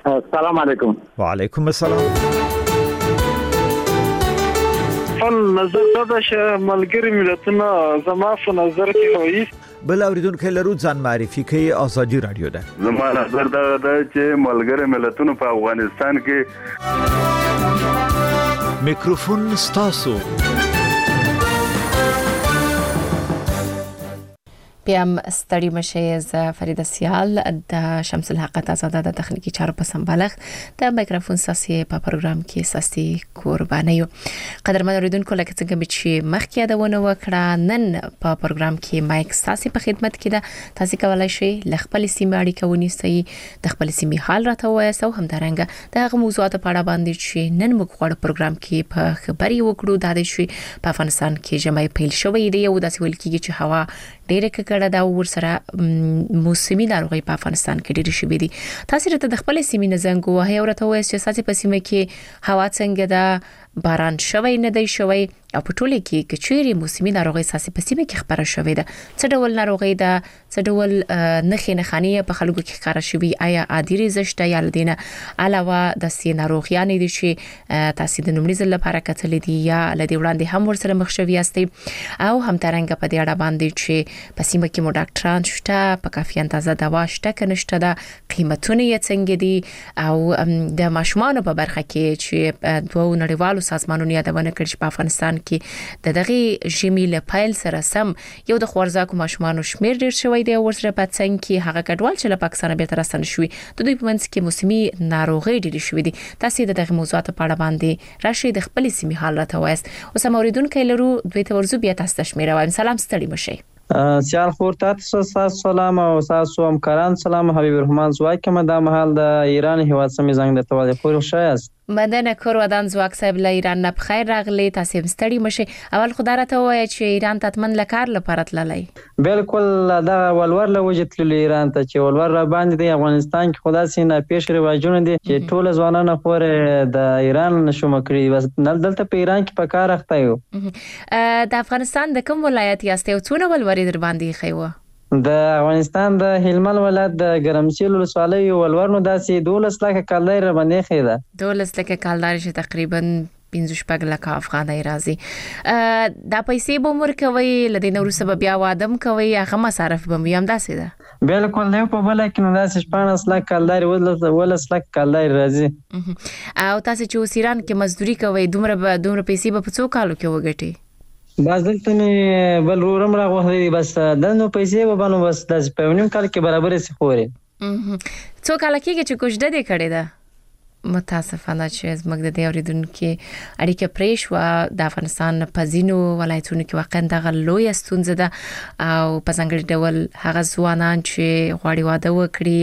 السلام علیکم. وعلیکم السلام. فل نظر دا چې ملګری ملتونه زما په نظر کې هوي. بل اوریدونکو لرو ځان معرفي کوي ازادي رادیو ده. زما نظر دا چې ملګری ملتونه په افغانستان کې میکروفون ستاسو. پیام ستړي مشه ز فرید سیال د شمس الحق آزاده د تخنیکی چارو په سمبالغ د میکروفون ساسي په پروګرام کې ساسي قرباني یو. قدرمن اوریدونکو لکه څنګه چې مخکې یادونه وکړه نن په پروګرام کې مایک ساسي په خدمت کې ده. تاسو کولای شئ ل خپل سیمه اړیکه ونیسئ د خپل سیمه حال راته وایسو همدارنګه د هغه موضوعات په اړه باندې چې نن موږ غواړو پروګرام کې په خبري وکړو د دې شي په افغانستان کې جمعي پیل شوې دی او داسې ول کېږي چې هوا ډېر کړه دا ورسره موسمي ناروغي په افغانستان کې ډېر شي دي. تاسو راته د خپل سیمې نه زنګ وهه او راته وایي چې ساسي په سیمه کې هوا څنګه ده، باران شوی نه دی شوی او په ټوله کې کچيري موسمي ناروغي ساسي په سیمه کې خبره شوې ده. څه ډول ناروغي ده، څه ډول نخې نخاني په خلکو کې ښکارا شوی، آیا عادي زشته یا لدینه علاوه د سي ناروغیان دي چې تاسو د نومړي ځل لپاره کتل دي یا لدی وړاندې هم ورسره مخ شوی یاستئ او هم ترنګ په دې اړه باندې چې په سیمه کې مو ډاکټران شته، په کافي اندازه دوا شته کنيشته ده، قیمتونه یې څنګه دي او د ماشومان په برخه کې چې دوه نړیوالو سازمانونو یادونه کړې چې په افغانستان کې د دغه ژمي له پایل سره سم یو د خوارزاکو ماشومان شمیر ډیر شوی دی ورسره په څنګه کې هغه کډوال چې له پاکستان به تر راستنه شوی د دوی په منځ کې موسمي ناروغي ډیر شوی دي. تاسو د دغه موضوعات په اړه باندې راشي د خپل سیمه حال راته وایست. اوس موریدونکو لرو دوی ته ورزو بیا تاسو تشمیره وایم. سلام ستړي مشي. سیال خور تاسو سلام او تاسو همکاران سلام. حبیب الرحمن زواک ما د محل د ایران هیواد سمې زنګ د توالې خور شایست مدنه کور ودان زواک صاحب له ایران نه بخیر راغلی. تاسو ستړي مشه. اول خدای راته وایي چې ایران ته تمن لکار لپاره تللی. بالکل دا ولور له وجه تللی ایران ته چې ولور را باندې د افغانستان کې خدا سينه پیش رواجونه دي چې ټول ځوانان خور د ایران نشو مکړي بس نل دلته په ایران کې په کار اخته یو. د افغانستان د کوم ولایت یاست او څونه ولوري در باندې خيوه؟ د افغانستان د هلمند ولایت د ګرمسیل ولسوالۍ ولورنو داسې 12 لک کالدار را باندې خېده. 12 لک کالدار چې تقریبا 15 لک افغانۍ راځي. دا پیسې به مور کوي لدې نور سبب بیا وادم کوي هغه مصارف به هم داسې ده. بالکل دی په بل کې نو داسې 15 لک کالدار ولس لک کالدار راځي. او تاسو چې وسیران کې مزدوري کوي دومره پیسې به په څو کالو کې وګټي؟ بس دلته مې بل رورم راغوخلي بس دنو پیسې وبانو بس د پېونیم کال کې برابر سي خوري. څو کال کېږي چې کوجده دې کړې ده؟ متاسفانه چې زموږ د دې اوریدونکو اړیکه پرېښو د افغانستان په ځینو ولایتونو کې واقعا دغه لوی ستونزه ده او په ځانګړي ډول هغه ځوانان چې غواړي واده وکړي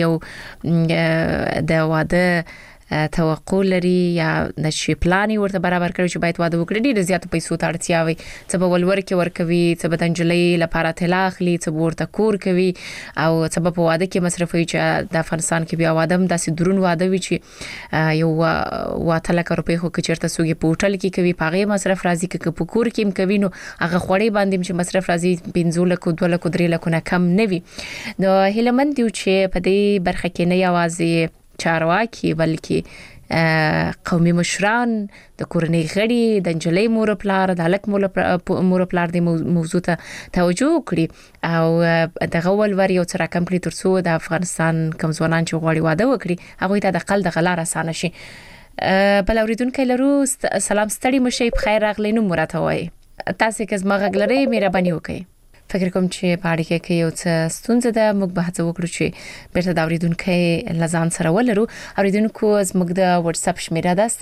او د واده توقع لري یا نشي پلاني ورته برابر کړی چې باید واده وکړي ډېر زیات پیسو ته اړتیا وي څه به ولور کې ورکوي څه به دنجلې لپاره طلا اخلي څه ورته کور کوي او څه په واده کې مصرفوي چې د افغانستان کې بیا واده هم داسې درون واده وي چې یو واته لک روپۍ خو کچرته سوګي په هوټل کې کوي پاغه مصرف راځي کې په کور کې کوي نو هغه خوړې باندې چې مصرف راځي 15 لک 2 لک 3 لک نه کم نه وي. نو هلمند یو چې په دې برخه کې نه یوازې چارواکي بلکې قومي مشران د کورنۍ غړي د انجلۍ مور پلار د الک مور پلار د موضوع ته توجه کړي او د غول یو څه راکم کړي ترڅو د افغانستان کوم ځوانان چې غواړي واده وکړي هغه ته د قل د غلار اسانه شي. بل اوریدونکو لرو سلام ستړي مشه بخیر راغلی نو مرته وای تاسو که زما غلري مهرباني وکړئ. فکر کوم چې په اړیکه کې یو څه ستونزه ده موږ به هڅه وکړو چې بیرته د اوریدونکو لزان سره ولرو. اوریدونکو زموږ د واتس اپ شمیره ده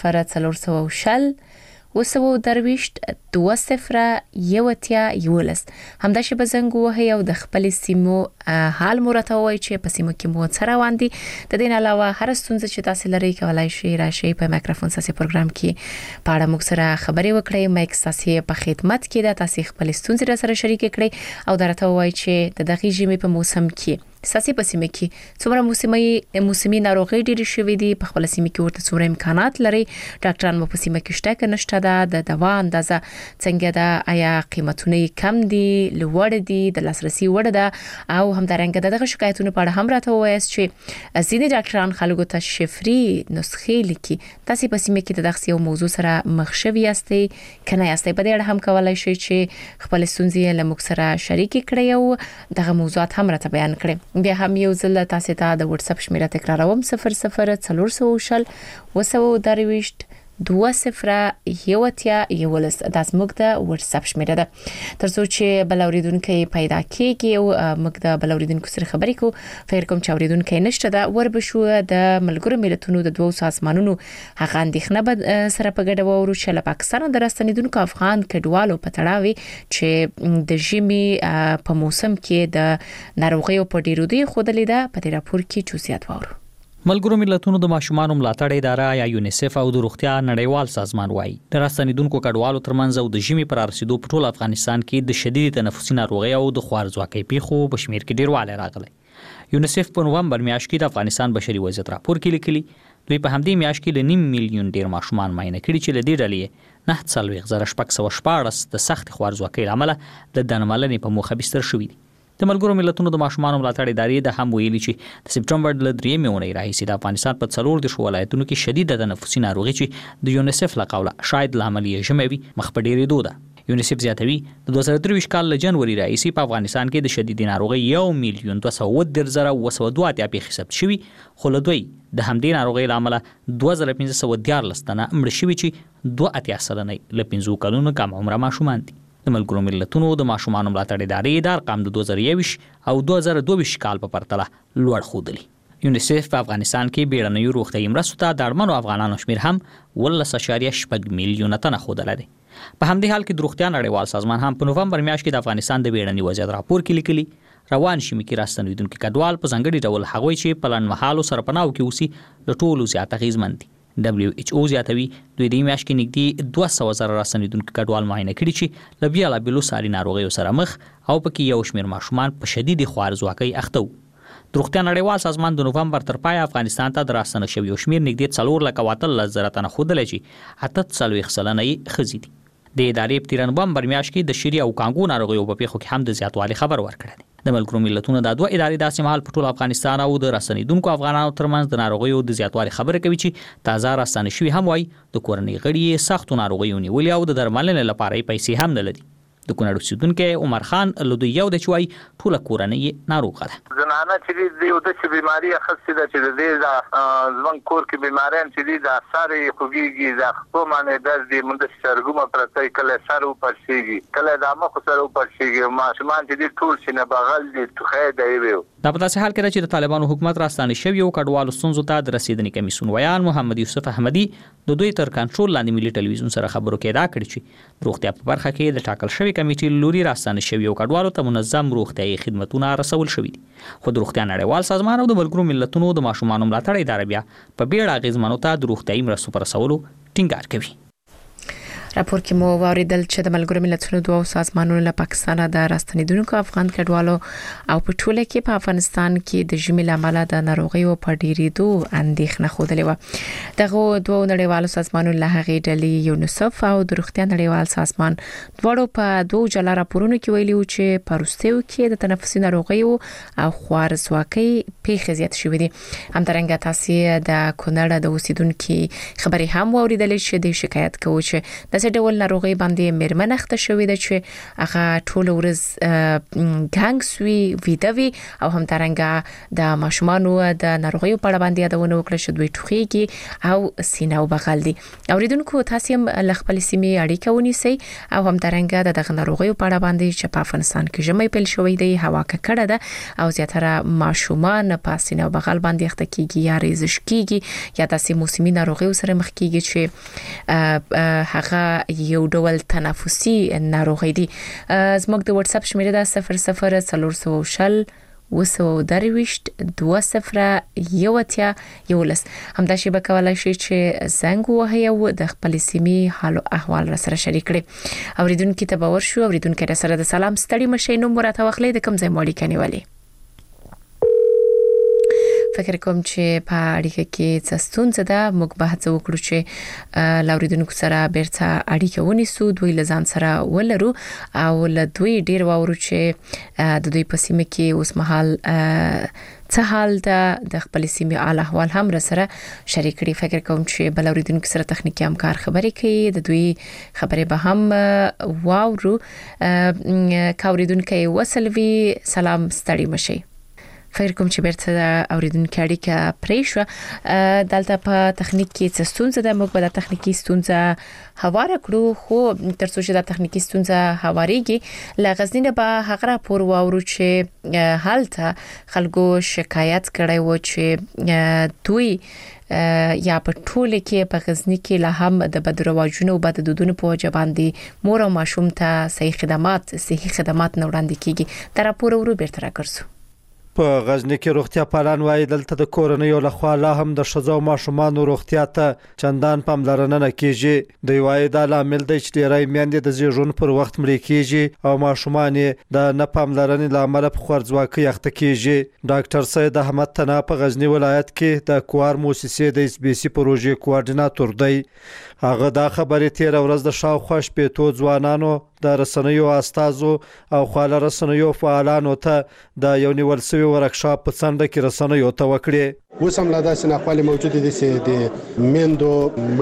00400 وسو درويشت 2011 همدا شی بزنګ وه یو د خپل سیمو حال مرته وای چې په سیمو کې مو سره واندي د دین علاوه هر ستونزه چې تاسو لري کولای شئ راشي په میکروفون ساسي پروګرام کې پاړه موږ سره خبري وکړئ. مایک ساسي په خدمت کې ده تاسو خپل ستونزې را سره شریک کړئ او درته وای چې د دغه ژمي په موسم کې ساسي په سیمه کې څومره موسمي ناروغي ډېری شوې دي په خپل سیمه کې ورته څومره امکانات لري ډاکټران په سیمه کې شته که نشته ده د دوا اندازه څنګه ده آیا قیمتونه کم دي لوړ دي د لاسرسي وړ ده او همدارنګه دغه شکایتونه په اړه هم راته وایي چې ځینې ډاکټران خلکو ته شفري نسخې لیکي تاسو په سیمه کې د دغه یو موضوع سره مخ شوي یاستئ کنه یاستئ په دې اړه هم کولای شئ چې خپل ستونزې له موږ سره شریک کړئ او دغه موضوعات هم راته بیان کړئ بیا هم یو ځل تاسو ته د واتس اپ شمیره تکراروم 00 420 2011 د زموږ د واتس اپ شمیره ده ترڅو چې بلوریدونکو پیدا کیږي او موږ د بلوریدونکو سره خبرې کوو فکر کوم چې اوریدونکو نشته ده وربشو د ملګرو ملتونو د 2 سازمانونو هغه اندېښنه سره په ګډه وورو چې له پاکستان د راستنیدونکو افغان کډوالو په تړاو چې د ژمي په موسم کې د ناروغیو په ډیرو دی خودلې ده په دې راپور کې جزئیات وورو ملګرو ملتونو د ماشومان ملاتړ اداره یا یونیسف او د روغتیا نړیوال سازمان وایي د راستنیدونکو کډوالو ترمنځ او د ژمي پر رسیدو په ټول افغانستان کې د شدید تنفسي ناروغي او د خوارځواکۍ پیښو په شمیر کې ډیروالی راغلی یونیسف په نومبر میاشت کې د افغانستان بشري وضعیت راپور کې لیکلي دوی په همدې میاشت کې ل 9 میلیون ډیر ماشومان معاینه کړي چې له دې ډلې 9,614 د سخت خوارځواکۍ لامل د درملنې په موخه بستر شوي دي د ملګرو ملتونو د ماشومان ملاتړ ادارې د هم ویلي چې د سپټمبر د 3 میاشتې راهیسې د افغانستان په 4 ولایتونو کې شدید تنفسي ناروغي چې د یونیسف له قوله شاید لامل یې ژموي مخ په ډېرېدو ده یونیسف زیاتوي د 2023 کال له جنوري راهیسې په افغانستان کې د شدید ناروغي 1,210,202 پیښې ثبت شوي خو له دوی د همدې ناروغي لامل 2514 تنه مړ شوي چې 2.8% له 15 کلونو کم عمره ماشومان دي د ملګرو ملتونو د ماشومان ملاتړ ادارې د ارقام د 2021 او 2022 کال په پرتله لوړ ښودلي یونیسف په افغانستان کې بیړنیو روغتیايي مرستو ته د اړمنو افغانانو شمیر هم 18.8 میلیونه تنه ښودلی دی په همدې حال کې د روغتیا نړیوال سازمان هم په نومبر میاشت کې د افغانستان د بیړني وضعیت راپور کې لیکلي روان ژمي کې راستنیدونکي کډوال په ځانګړي ډول هغوی چې په لنډمهالو سرپناو کې اوسي له ټولو زیات اغېزمن دي WHO زیاتوي دوی د میاشت کې نږدې 200,000 راستنیدونکو کډوال معاینه کړي چې له بېلابېلو ساري ناروغیو سره مخ او پکې یو شمېر ماشومان په شدید خوارځواکۍ اخته وو د روغتیا نړیوال سازمان د نومبر تر پایه افغانستان ته د راستنه شویو شمېر نږدې 4,14,000 ښودلی چې 48% یې ښځې دي د ادارې په تیر نومبر میاشت کې د شری او کانګو ناروغیو په پیښو کې هم د زیاتوالي خبر ورکړی دی د ملګرو ملتونو د 2 ادارې داسې مهال په ټول افغانستان او د راستنیدونکو افغانانو ترمنځ د ناروغیو د زیاتوالي خبره کوي چې تازه راستنه شوي هم وایي د کورنۍ غړي سختو ناروغیو نیولې او د درملنې لپاره پیسې هم نه لري د کونړ اوسیدونکو عمر خان له دوی یو د چوي ټول کورنۍ ناروغه ده زنانه چې د یو د بیماری خاصه ده چې د ځوان کور کې بیماران چې د ساري خوږیږي د خپل باندې د مونږ سرګومه پرته کله سارو پرشيږي کله د مخ سره پرشيږي ماشومان چې ټول شنه بغل دي توخه دی ویو دا په داسې حال کې چې د طالبانو حکومت راستانه شوی او کډوالو ستونزو ته د رسیدنې کمیسیون ویان محمد یوسف احمدی د دوی تر کنټرول لاندې ملي ټلویزیون سره خبرو کې دا کړی چې روغتیا په برخه کې د ټاکل شوی کمیټې لوري راستانه شوی او کډوالو ته منظم روغتیايي خدماتونه رسول شوی دي خو د روغتیا نړیوال سازمان او د ملګرو ملتونو د ماشومان ملاتړ ادارې بیا په بیړه اغیزمنو ته د روغتیايي مرستو پر رسولو ټینګار کوي راپور کې مو واوریدل چې د ملګرو ملتونو 2 سازمانونو له پاکستان د راستنیدونکو افغان کډوالو او په ټوله کې په افغانستان کې د ژمي لامل د ناروغیو په ډیرېدو اندېښنه خوده و دغه 2 نړیوالو سازمانونو له هغې ډلې یونیسف او د روغتیا نړیوال سازمان دواړو په 2 جلا راپورونو کې ویلي و چې په وروستیو کې د تنفسي ناروغیو او خوارځواکۍ پیښې زیات شوې دي همدارنګه تاسو د کونړ د اوسیدونکو خبرې هم واوریدلې چې د شکایت کوي چې د ډول ناروغي باندې مرمن اخته شوې ده چې هغه ټول ورځ ګانګسوي ویدوي او هم ترنګه د ماشومانو د ناروغیو په اړه باندې یادونه وکړه چې دوی ټوخیږي او سینه او بغل دي اوریدونکو تاسو هم ل خپل سیمې اړیکه ونیسئ او هم ترنګه د ناروغیو په اړه باندې چې په افغانستان کې ژمي پیل شوې دی هوا ککړه ده او زیاتره ماشومان په سینه او بغل باندې اخته کیږي یا ریزش کیږي یا داسې موسمي ناروغیو سره مخ کیږي چې هغه یو ډول تنفسي ناروغي دي زموږ د واتس اپ شمیره ده 00 420 2011 همدا شی به کولای شي چې زنګ وهي او د خپل سیمې حال او احوال را سره شریک کړي اوریدونکو ته باور شو اوریدونکو سره د سلام ستړي مشي نو مرته واخلې د کوم ځای مالي کني والی فکر کوم چې په اړیکه کې څه ستونزه ده موږ به هڅه وکړو چې لاوریدونکو سره بیرته اړیکه ونیسو دوی لزان سره ولرو او له دوی ډیر واورو چې د دوی په سیمه کې اوس مهال څه حال ده د خپل سیمې حال احوال هم سره شریک کړي. فکر کوم چې بل اوریدونکو سره تخنیکی همکار خبرې کوي د دوی خبرې به هم واورو. کاوریدونکو وسلوي سلام ستړي مشي. فکر کوم چې بیرته د اوریدونکو اړیکه پرې شو. دلته په تخنیک کې څه ستونزه ده موږ به د تخنیکی ستونزه هواره کړو خو تر څو چې د تخنیکی ستونزه هواريږي لغزنی نه به هغه راپور واورو چې حالته خلکو شکایت کړي و چې دوی یا په ټوله کې په غزنی کې له هم د بدرواجونو او بد دودونو په وجه باندې مور او ماشوم ته صحي خدمات نه وړاندې کیږي. دا راپور ورو بیرته راکړسو. په غزنی کې روغتیا پالان وایي دلته د کورنۍ له خوا لا هم د ښځو او ماشومانو روغتیا ته چندان پاملرنه نه کیږي. دوی وایي دا لامل دی چې ډیری میندې د زیږون پر وخت مړې کیږي او ماشومان د نه پاملرنې لامل په خوارځواکۍ اخته کیږي. ډاکټر سید احمد تنا په غزنی ولایت کې د کوار موسسې د اس بي سي پروژې کوارډیناتور دی. هغه دا خبرې تیر ورځ د شاوخوا شپېتو ځوانانو د رسنیو استازو او خواله رسنیو فعالانو ته د یو نیول سوي ورکشاپ په څنډه کې رسنیو ته وکړي. اوس هم لا داسې ناخوالې موجودې دي چې د میندو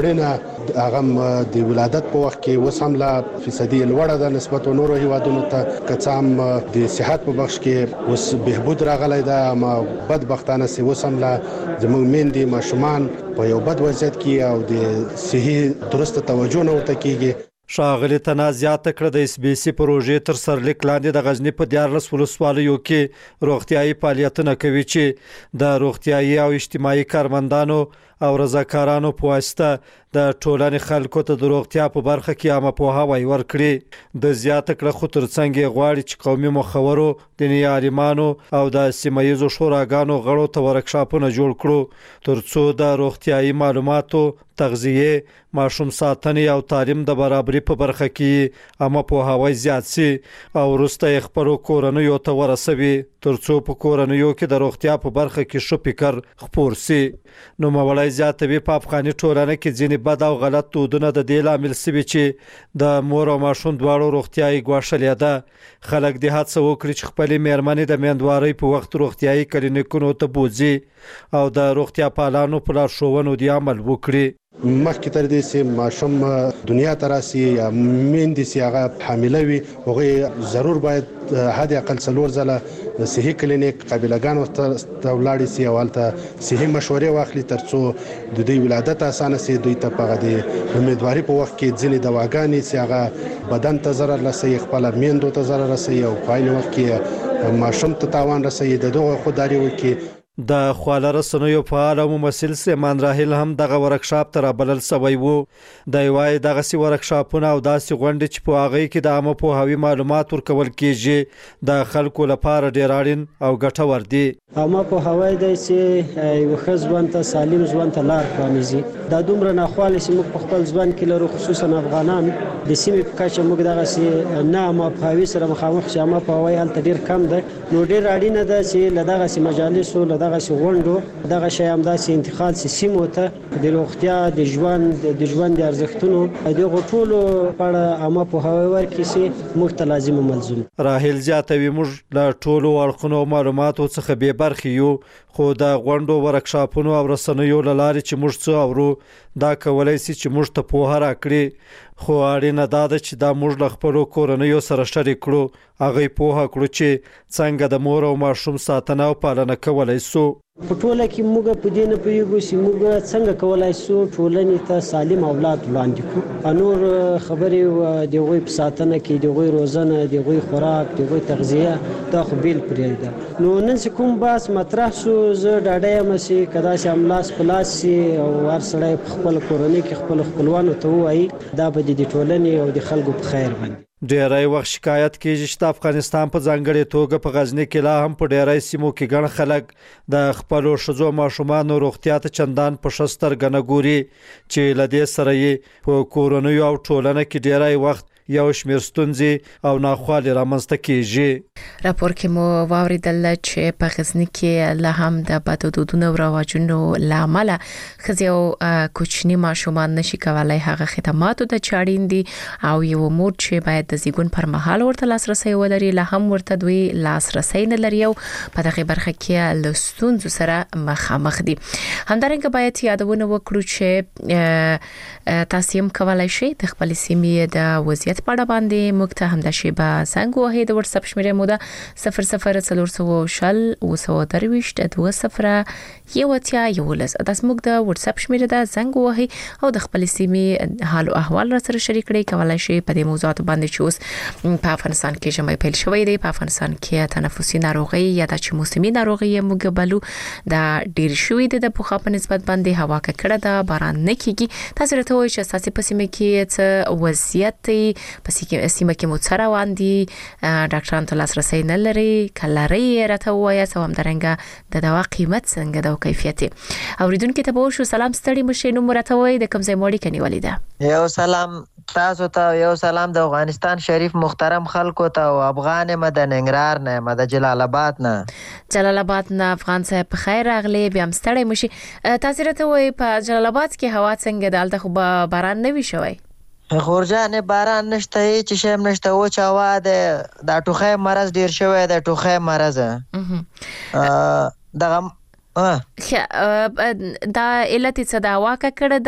مړینه هغه د ولادت په وخت کې اوس هم لا فیصدي لوړه ده نسبت نورو هیوادونو ته. که څه هم د صحت په بخش کې اوس بهبود راغلی ده اما بدبختانه چې اوس هم لا زموږ میندې ماشومان په یو بد وضعیت کې او د صحي درسته توجه نه ورته کیږي. ښاغلي تنا زیاته کړه د اس بي سي پروژې تر سرلیک لاندې د غزنی په 14 ولسوالیو کې روغتیايي فعالیتونه کوي چې د روغتیايي او اجتماعي کارمندانو او رضاکارانو په واسطه د ټولنې خلکو ته د روغتیا په برخه کې عامه پوهاوی ورکړي. د زیاته کړه خو ترڅنګ غواړي چې قومي مخورو دیني عالمانو او د سیمایي شوراګانو غړو ته ورکشاپونه جوړ کړو ترڅو د روغتیايي معلوماتو تغذیه ماشوم ساتنې او تعلیم د برابرۍ په برخه کې عامه پوهاوی زیات شي او وروسته خپل کورنیو ته ورسوي ترڅو په کورنیو کې د روغتیا په برخه کې ښه فکر خپور شي. نو مولای زیاتوي په افغاني ټولنه کې ځینې بد او غلط دودونه د دې لامل سوي چې د مور او ماشوم دواړو روغتیايي ګواښلې ده. خلک د هڅه وکړي چې خپل میرمنې د میندوارۍ په وخت روغتیايي کلینیکونو ته بوځي او د روغتیا پالانو په لارښوونو دی عمل وکړي. مخکې تر دې چې ماشوم دنیا ته راسي یا میندې چې هغه حامله وي هغه ضرور باید حد اقل 4 ځله صحي کلینیک قابلګانو ته ولاړ شي او هلته صحي مشورې واخلي ترڅو د دوی ولادت اسانه شي. دوی ته په د امیدواري په وخت کې ځینې دواګانې چې هغه بدن ته ضرر رسوي خپل میندو ته ضرر رسوي او په عین وخت کې ماشوم ته تاوان رسوي د دغه خودداري وکړي. د خواله رسنیو فعال او ممثل سلیمان راحل هم دغه ورکشاپ ته رابلل سوی وو. د وای دغه سی ورکشاپونه او داسې غونډې چې په هغه کې د عامه پوهاوی معلومات ورکول کیږي د خلکو لپاره ډیر اړین او ګټور دي. عامه پوهاوی د چې یو ځوان ته سالم ځوان ته لار پرانیزي. دا دومره ناخوالې چې موږ په خپل ځوان کې لرو خصوصا افغانان د سیمې په کچه موږ دغه سي نه عامه پوهاوی سره مخامخ چې عامه پوهاوی هلته ډیر کم ده. نو ډیر اړینه ده چې لدغه سي مجالسو دغه غونډو دغه شی هم داسې انتقال سیمو ته د روغتیا د ژوند د ارزښتونو د ټولو په عامه پوهاوی ورکړي چې موږ ته لازم ملزم. راحل زیاتوي موږ له ټولو اړخونو معلوماتو څخه بې برخې یو خو د غونډو ورکشاپونو او رسنیو له لارې چې موږ څه اورو دا کولای شي چې موږ ته پوهه راکړي خو اړینه دا ده چې دا موږ له خپلو کورنیو سره شریک کړو هغه پوهه کړو چې څنګه د مور او ماشوم ساتنه او پالنه کولای شو. په ټوله کې موږ په دې نه پوهیږو چې موږ څنګه کولای شو ټولنې ته سالم اولاد وړاندې کړو. نور خبرې د غوي په ساتنه کې د غوي روزنه د غوي خوراک د غوي تغذیه دا خو بیل پرې ده. نو نن چې کوم باس مطرح شو زه ډاډه یم چې کدا چې املاس پلاس او هر سړی په خپل کورنۍ کې خپل خپلوانو ته وایي دا به د ټولنې او د خلکو په خیر باندې. ډیری وخت شکایت کیږي چې د افغانستان په ځانګړې توګه په غزنی کې لا هم په ډیری سیمو کې ګڼ خلک د خپلو ښځو ماشومانو روغتیا ته چندان په ښه سترګه نه ګوري چې له دې سره یې په کورنیو او ټولنه کې ډیری وخت یو شمېر ستونزې او ناخوالې رامنځته کیږي. راپور کې مو واوریدل چې په غزنی کې لا هم د بد دودونو او رواجونو لامل خزي او کوچني ماشومان نشي کولای هغه خدماتو ته چاړین دي او یو مور چې باید د زیګون پر مهال ورته لاسرسي ولري لا هم ورته دوی لاسرسي نه لري او په دغه برخه کې له ستونزو سره مخامخ دي. همدارنګه باید یادونه وکړو چې تاسو هم کولای شئ د خپل سیمې د وضعیت په اړه باندې موږ ته هم د شیبه څنګه وهي د واتس اپ شمیره مو ده 0040 223 تاسو موږ د واتس اپ شمیره ده څنګه وهي او د خپل سیمې حال او احوال را سره شریک کړئ. کولای شئ په دې موضوعات باندې چې اوس په افغانستان کې جمعي پیل شوې ده. په افغانستان کې تنفسي ناروغي یا د موسمي ناروغي موږ بلو دا ډیر شوې ده په خاطر نسبت باندې هوا کړه ده باران نه کیږي. تاسو راته وایئ چې اساسي پسیمه کې څه وضعیت پسې سیمه کې مو سره واندي ډاکټرانو ته لاسرسي نه لري کلاري راته وایي سو هم درنګه د دوا قیمت څنګه ده او کیفیت. اوریدونکو ته به شو سلام ستړي مشه نو مرته وایي د کوم ځای موړي کني ولیدا یو سلام تاسو ته یو سلام د افغانستان شریف محترم خلکو ته او افغان مدن ننګرهار نه مد جلال آباد نه افغان صاحب په خیر راغلی بیا هم ستړي مشي. تاسو راته وایي په جلال آباد کې هوا څنګه ده الته خو باران نه وی شوی خورجان باران نشته چې شیم نشته او چاوا د ټوخه مرز ډیر شوی د ټوخه مرز دغه دا علت څه دا واکه کړه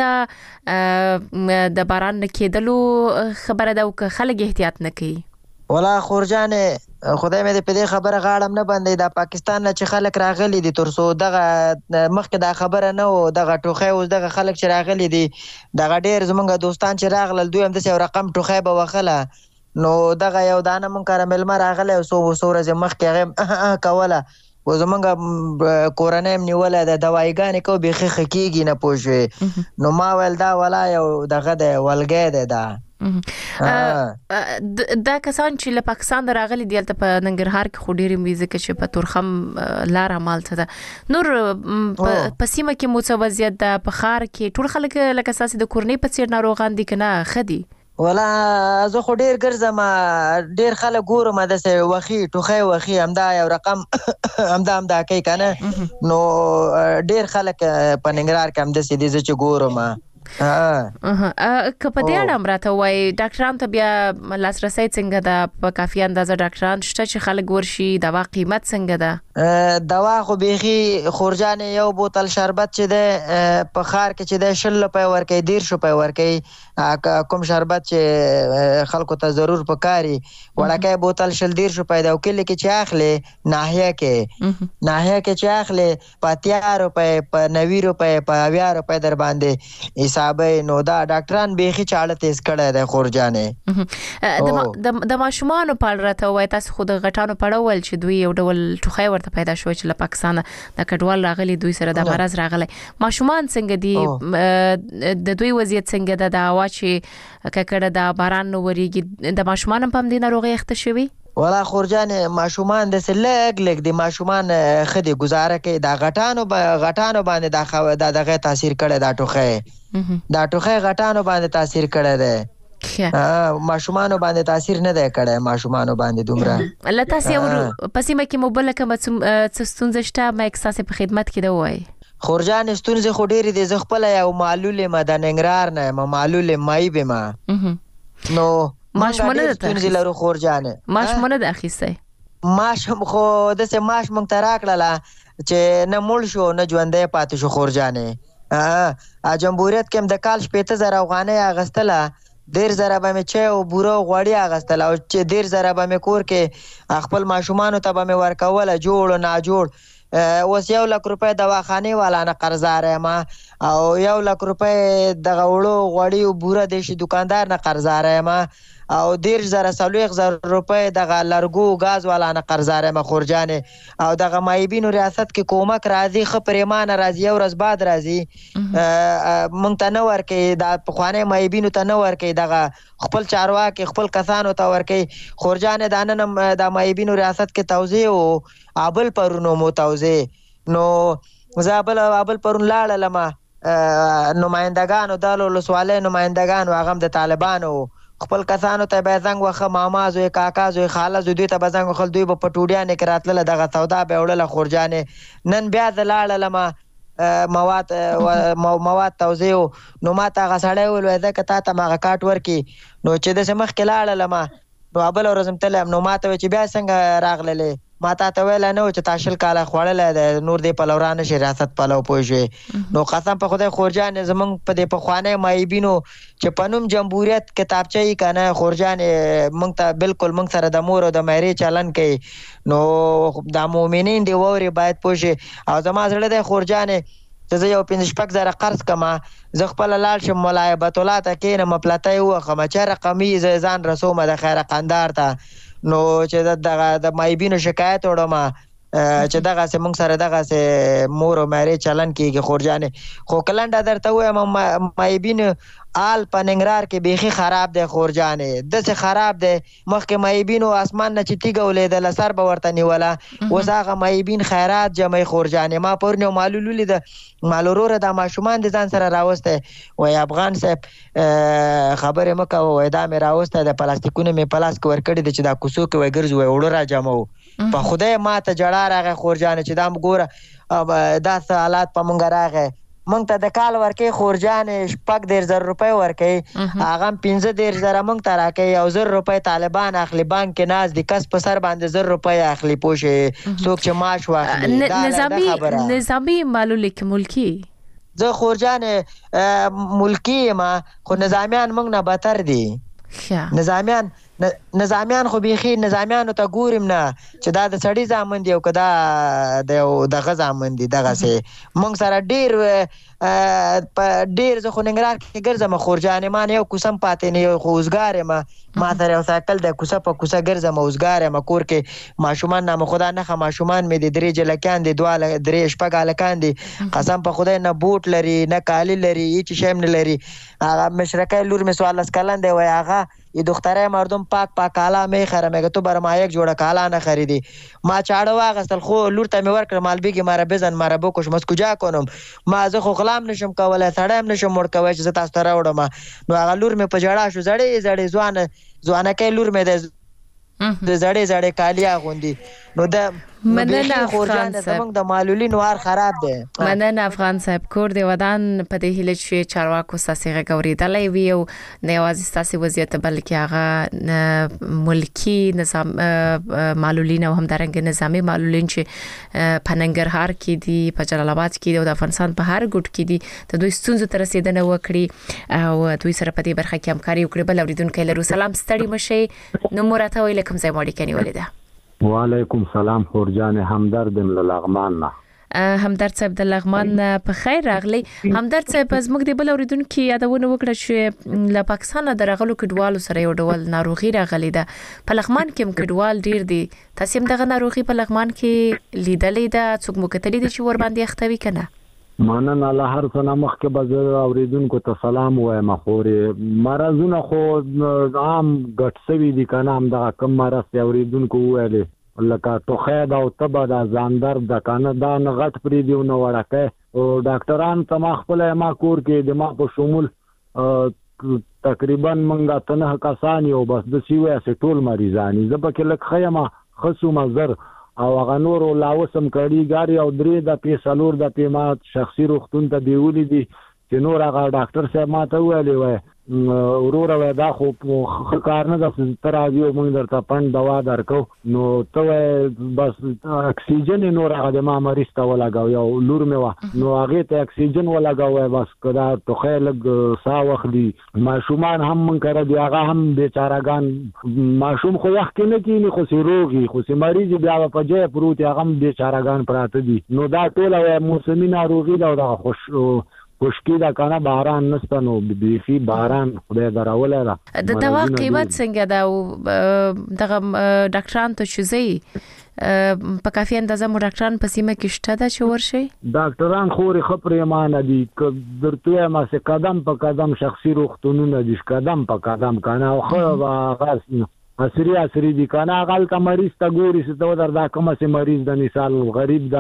د باران کېدلو خبره ده او خلک احتیاط نه کوي. ولا خورجان خدای مې دې په دې خبره غاړم نه باندې د پاکستان نه چې خلک راغلي دي ترسو دغه مخکې دا خبره نه و دغه ټوخه اوس دغه خلک چې راغلي دي دغه ډیر زمونږ دوستان چې راغلل دوی هم د یو رقم ټوخه به وخله نو دغه یو دانه مونږ کارمل ما راغله او سو ورځې مخکې هغه کوله و زمونږ کورنۍ نیوله د دوايګانې کو به خخ کیږي نه پوښوي نو ما ول دا ولا یو دغه د ولګې ده دا دا کسان چې له پاکستان راغلي دي په ننګرهار کې خو ډېری میوزیک چې په تورخم لار عمل ته نور په سیمه کې مو څه وضعیت ده په خار کې ټول خلک لکه اساس د کورنۍ په څیر ناروغان دي کنه خدي ولا زه خو ډیر ګرځم ډیر خلک ګورم د سه وخی ټوخه وخی همدا یو رقم همدا کوي کنه نو ډیر خلک په ننګرهار کې هم د سې دي چې ګورم که په دې اړه امراته وای ډاکټران ته بیا لاسرسي څنګه ده په کافي اندازه ډاکټران شته چې خلک ورشي دوا قیمت څنګه ده دوا خو بيخي خورجان یو بوتل شربت چې ده په خار کې چې ده 10 روپے ورکې 1.5 روپے ورکې کوم شربت چې خلکو ته ضرور پکاري وړکه بوتل 1.5 روپے ده او کله کې چې اخلي ناحیه کې چې اخلي په 30 روپے په 90 روپے په 20 روپے در باندې نو دا ډاکټران بيخي چاړه تیز کړه د خورجانې د ماشومان په اړه راته وای تاسو خود غټانو پړول چې دوی یو ډول ټوخی ورته پیدا شو چې له پاکستان د کډوال راغلي دوی سره د مرز راغلي ماشومان څنګه دي د دوی وضعیت څنګه د هوا چې ککړه د باران نو وريږي د ماشومان په دې ناروغي اخته شوی ولا خورجان ماشومان د سلګ د ماشومان خدي گزاره کوي دا غټانو باندې دغه تاثیر کړي دا ټوخه غټانو باندې تاثیر کړي ده ماشومان باندې تاثیر نه دی کړي ماشومان باندې دومره الله تاسو پسې مکه موبایل کوم څه شته ما احساس په خدمت کې دی وای خورجان ستونزې خو ډېری دي زه خپل یو معلول مدن ننګرهار نه معلول مای به ما نو ماشمونه ده ستونزې لرو خورجان ماشمونه ده اخیسته ماشم خو د سه ماش مونږ ته راکړه چې نه مول شو نه ژوندې پاتې شو خورجانې جمهوریت کې د کال 15000 افغانۍ اغستله 10000 به مې چې او بوره غوړی اغستله او چې 10000 به مې کور کې خپل ماشومان ته به مې ورکوله جوړ نه جوړ اوس 1 لک روپے دواخانه والا نه قرضدار ما او 1 لک روپے د غوړو غوړی او بوره د شي دکاندار نه قرضدار ما او 10000 روپے د لرګو غاز والا نه قرضدار ما خورجانې او د مایبینو ریاست کې کومک راځي خپرېمان راځي او ورځ بعد راځي مونږ ته نه ورکې د پخوانه مایبینو ته نه ورکې دغه خپل چارواکي خپل کسانو ته ورکې خورجانې دانن د مایبینو ریاست کې توزیع او ابل پرونو متوزه نو زابل پرون لاړه لما نمائندگانو دالو لسواله نمائندگانو هغه د طالبانو خپل کسانو ته به زنګ وخه ماما زوی کاکا زوی خاله زوی دوی ته به زنګ وخل دوی به پټوډیانې کې راتلله دغه سودا به وړله خورجانې نن بیا زه لاړلم مواد توزیع نو ما ته هغه سړی وویل وایي ځکه تا ته م هغه کاټ ورکړي نو چې داسې مخکې لاړلم نو بله ورځ م تللی نو ما ته وایي چې بیا څنګه راغللې ما تا ویلی نه و چې تا 20 کاله خوړلی دی نور دی پلو را نشي ریاست پلو پوه شوې نو قسم په خدای خورجانې زمونږ په دې پخوانی معیبینو چې په نوم جمهوریت کتابچه یې که نه خورجانې موږ ته بلکل موږ سره د مور او د میرې چلن کوي نو دا مؤمنین دی واوري باید پوه شي او زما زړه دی خورجانې چې زه یو 5-6 قرض کما زه خپل لاړ شم ملایبت الله ته کېنم پلتی ووخم چې رقمي زه ځان رسوم د خیره قندار ته نو چې د مایبینو شکایت وړم چې دغسې موږ سره دغسې مور او میرې چلن کېږي خورجانې خو که لنډه درته ووایم مایبین آل په ننګرهار کې بیخي خراب دی خورجانې داسې خراب دی مخکې مایبینو اسمان نه چې تیږه ولیدله سر به ورته نیوله اوس هغه مایبین خیرات جمعی خورجانې ما پرون یو معلول ولیده مال وروره دا ماشومان د ځان سره راوستی وایي افغان صاحب خبرې مه کوه وایي دا مې راوستی د پلاستیکونه مې په لاس کې ورکړي دي چې دا کوڅو کې وایي ګرځو وایي اوړه را جمع و په خدای ما ته جړا راغی خورجانې چې دا م ګوره داسې حالات په مونږ راغی مونږ ته د کال ورکوي خورجانې 15,000 روپۍ ورکوي هغه هم 15,000 مونږ ته راکوي او 1,000 روپۍ طالبان اخلي بانک کې ناست دي کس په سر باندې 1,000 روپۍ اخلي پوه شې څوک چې معاش واخلي نظامي معلول کې ملکي زه خورجانې ملکي یم خو نظامیان مونږ نه بتر دي نظامیان خو بیخي نظامیانو ته ګورم نه چې دا د سړي زامن دي او که دا د دغه زامن دي دغسې موږ سره ډېر زه خو ننګرهار کې ګرځم خورجانې ما نه یو کوڅه هم پاتې نه یو خو اوزګار یم ما سره یو سایکل دی کوڅه په کوڅه ګرځم اوزګار یم کور کې ماشومان نامه خدا نښه ماشومان مې دي 3 جلکیان دي 2-3 هلکان دي قسم په خدای نه بوټ لري نه کالي لري هیڅ شی هم نه لري هغه مشرکی لور مې 14 کلن دی وایي هغه ای دختره مردم پاک کالا میخره میگه تو برای ما یک جوړه کالا نه خریدی ما چاړه واغستل خو لور ته مې ورکړ مالبیږي ماره بزن ماره بکش مس کجا کنم ما زه خو غلام نشم کولای سړی هم نشم مړ کوی چې زه تاسو ته راوړم نو هغه لور مې په جړا شو زړې ځوانکۍ لور مې د زړې کالي اغوندي نو د مننه افغان صاحب د معلولین وار خراب دی مننه افغان صاحب کور دی ودان په دې هیله چې چارواکو ساسي غوړېدلې وي او نه یوازې ساسي وضعیت بلکې هغه ملکی نظام معلولین او همدارنګ نظامی معلولین چې په ننګرهار کې دي په جلال آباد کې دي او د افغانستان په هر ګوټ کې دي د دوی ستونزو تر رسیدنه وکړي او دوی سره په دې برخه کې همکاري وکړي بل اوریدونکو لرو سلام ستړي مشه نو مرته ویل کوم ځای ماډي کني ولیدا وعلیکم سلام خورجان همدرد له لغمان نه همدرد صاحب د لغمان په خیر راغلی همدرد صاحب زموږ د بل اوریدونکو یادونه وکړه چې له پاکستان درغلو کډوالو سره یو ډول ناروغي راغلی ده په لغمان کې کډوال ډیر دي تاسو هم دغه ناروغي په لغمان کې لیدلې ده څوک مو کتلې دي چې ور باندې اختوي کنه مننه الله هر څه مخکې به اوریدونکو ته سلام وایم خورې مرزونه خو عام ګټ سوي دي کنه هم دغه کم مرز اوریدونکو ویلې لکه توخید او تبه د ځاندر د کنه دا نه غټ پرې دی نو ورکه او ډاکټران ته ما خپل ما کور کې د ما په شمول تقریبا منګه تنه کسان یو بس د سی وې ټول مریضانی زبکه لک خیمه خصو مزر او هغه نور لاوسم کړي ګاری او درې د پیسلور د پیمات شخصي روختون ته دیولې دي چې نور هغه ډاکټر صاحب ما ته ویلې وای ورور وای دا خو کار نه د تر راځي موږ درته پند دوا درکو نو ته بس اکسیجن نور هغه د ما مریض ته ولګاو یو لور مې وا نو هغه ته اکسیجن ولګاو بس کدا ټوخه لګ سا وخلی ماشومان هم من کړه دی هغه هم بیچارهګان ماشوم خو وخت نه کینی خو سی روغي خو سی مریض بیا په جې پروت هغه هم بیچارهګان پراته دي نو دا ټول موسمي ناروغي دا خوشکی دا کنه باران نسته نو بیخي باران خدای دراوله را د دوا قیمت څنګه دا دغه ډاکټران ته شوزي په کافي اندازه مو ډاکټران په سیمه کې شته دا چې ورشي ډاکټران خوري خبرې مانه دي درته ما سه قدم په قدم شخصي روغتونونه دي قدم په قدم کنه او خو غاس اسری دي کنه غل کا مریض تا ګوري ست ودر دا کومه سي مریض د مثال غریب دا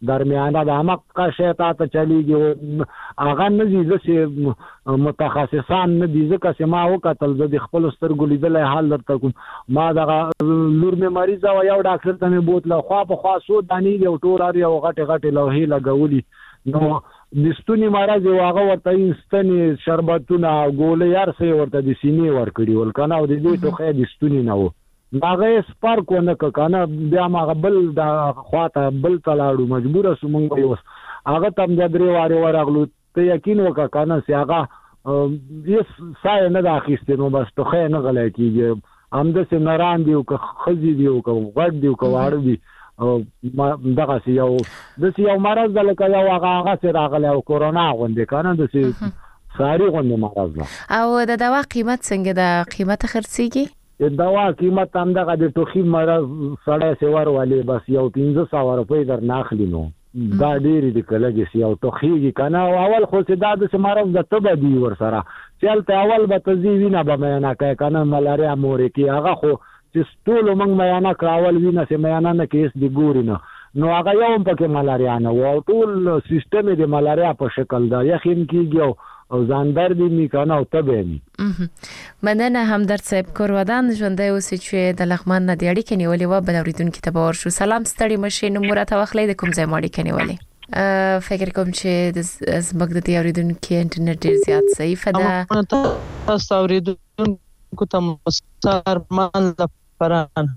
درمیانه د عمق شیطا ته چلیږي هغه نه دي چې متخصصان نه دي ځکه چې ما وکتل د خپل سترګو لیدلې حال درته کوم ما دغه لور مې مریضه و یو ډاکټر ته مې بوتله خوا په خوا سو دانې یو ټول اړ یو غټه لوحې لګولي نو د ستوني مرض یو هغه ورته انستنې شربتونه ګولې یار سه ورته د سینې ورکړي ول کنه او د دې ټوخه د ستوني نه و هغه سپارک ونه کنه بیا ما بل د خواته بل تلاړو مجبور سو مونږ یو هغه تم د درې واره ورغلو ته یقین وکړه کنه چې هغه یې سای نه د اخیستې نو بس ټوخه نه غلې کیږي هم د سنران دی او خزي دی او غړ دی او واړ دی او دغه یو د یو مرض د لکه یو هغه سره راغلی او کورونا غونډه کنه د ساری غونډه مرض او د دوا قیمت څنګه د قیمت خرڅيږي د دوا قیمت هم دغه د ټوخي مرض سړی سوار والی بس یو 1500 روپۍ در ناخلی نو دا ډېری د کلهږي یو ټوخیږي کنه اول خو چې دا د مرض د تبه دی ور سره چلته اول به تزي وینه به معاینه کوي کنه ملاریا مورې کې هغه خو چې ټول موږ معاینه کراول وینه چې معاینه نه کیس دی ګوري نو هغه یو پکې ملاریا نه و ټول سیستم د ملاریا په شکل دا یخین کیږي او ځان درد می کنه او تبه می مننه همدرد صاحب کورودان ژوندۍ اوسې چې د لغمان نه دی اړیکې نیولې و بل اوریدونکو ته باور شو سلام ستړي مشه نو مرته واخلې د کوم ځای اړیکې نیولې فکر کوم چې د زمګ د اوریدونکو انټرنیټ ډیر زیات ضعیف ده تاسو اوریدونکو ته مسار مان لفران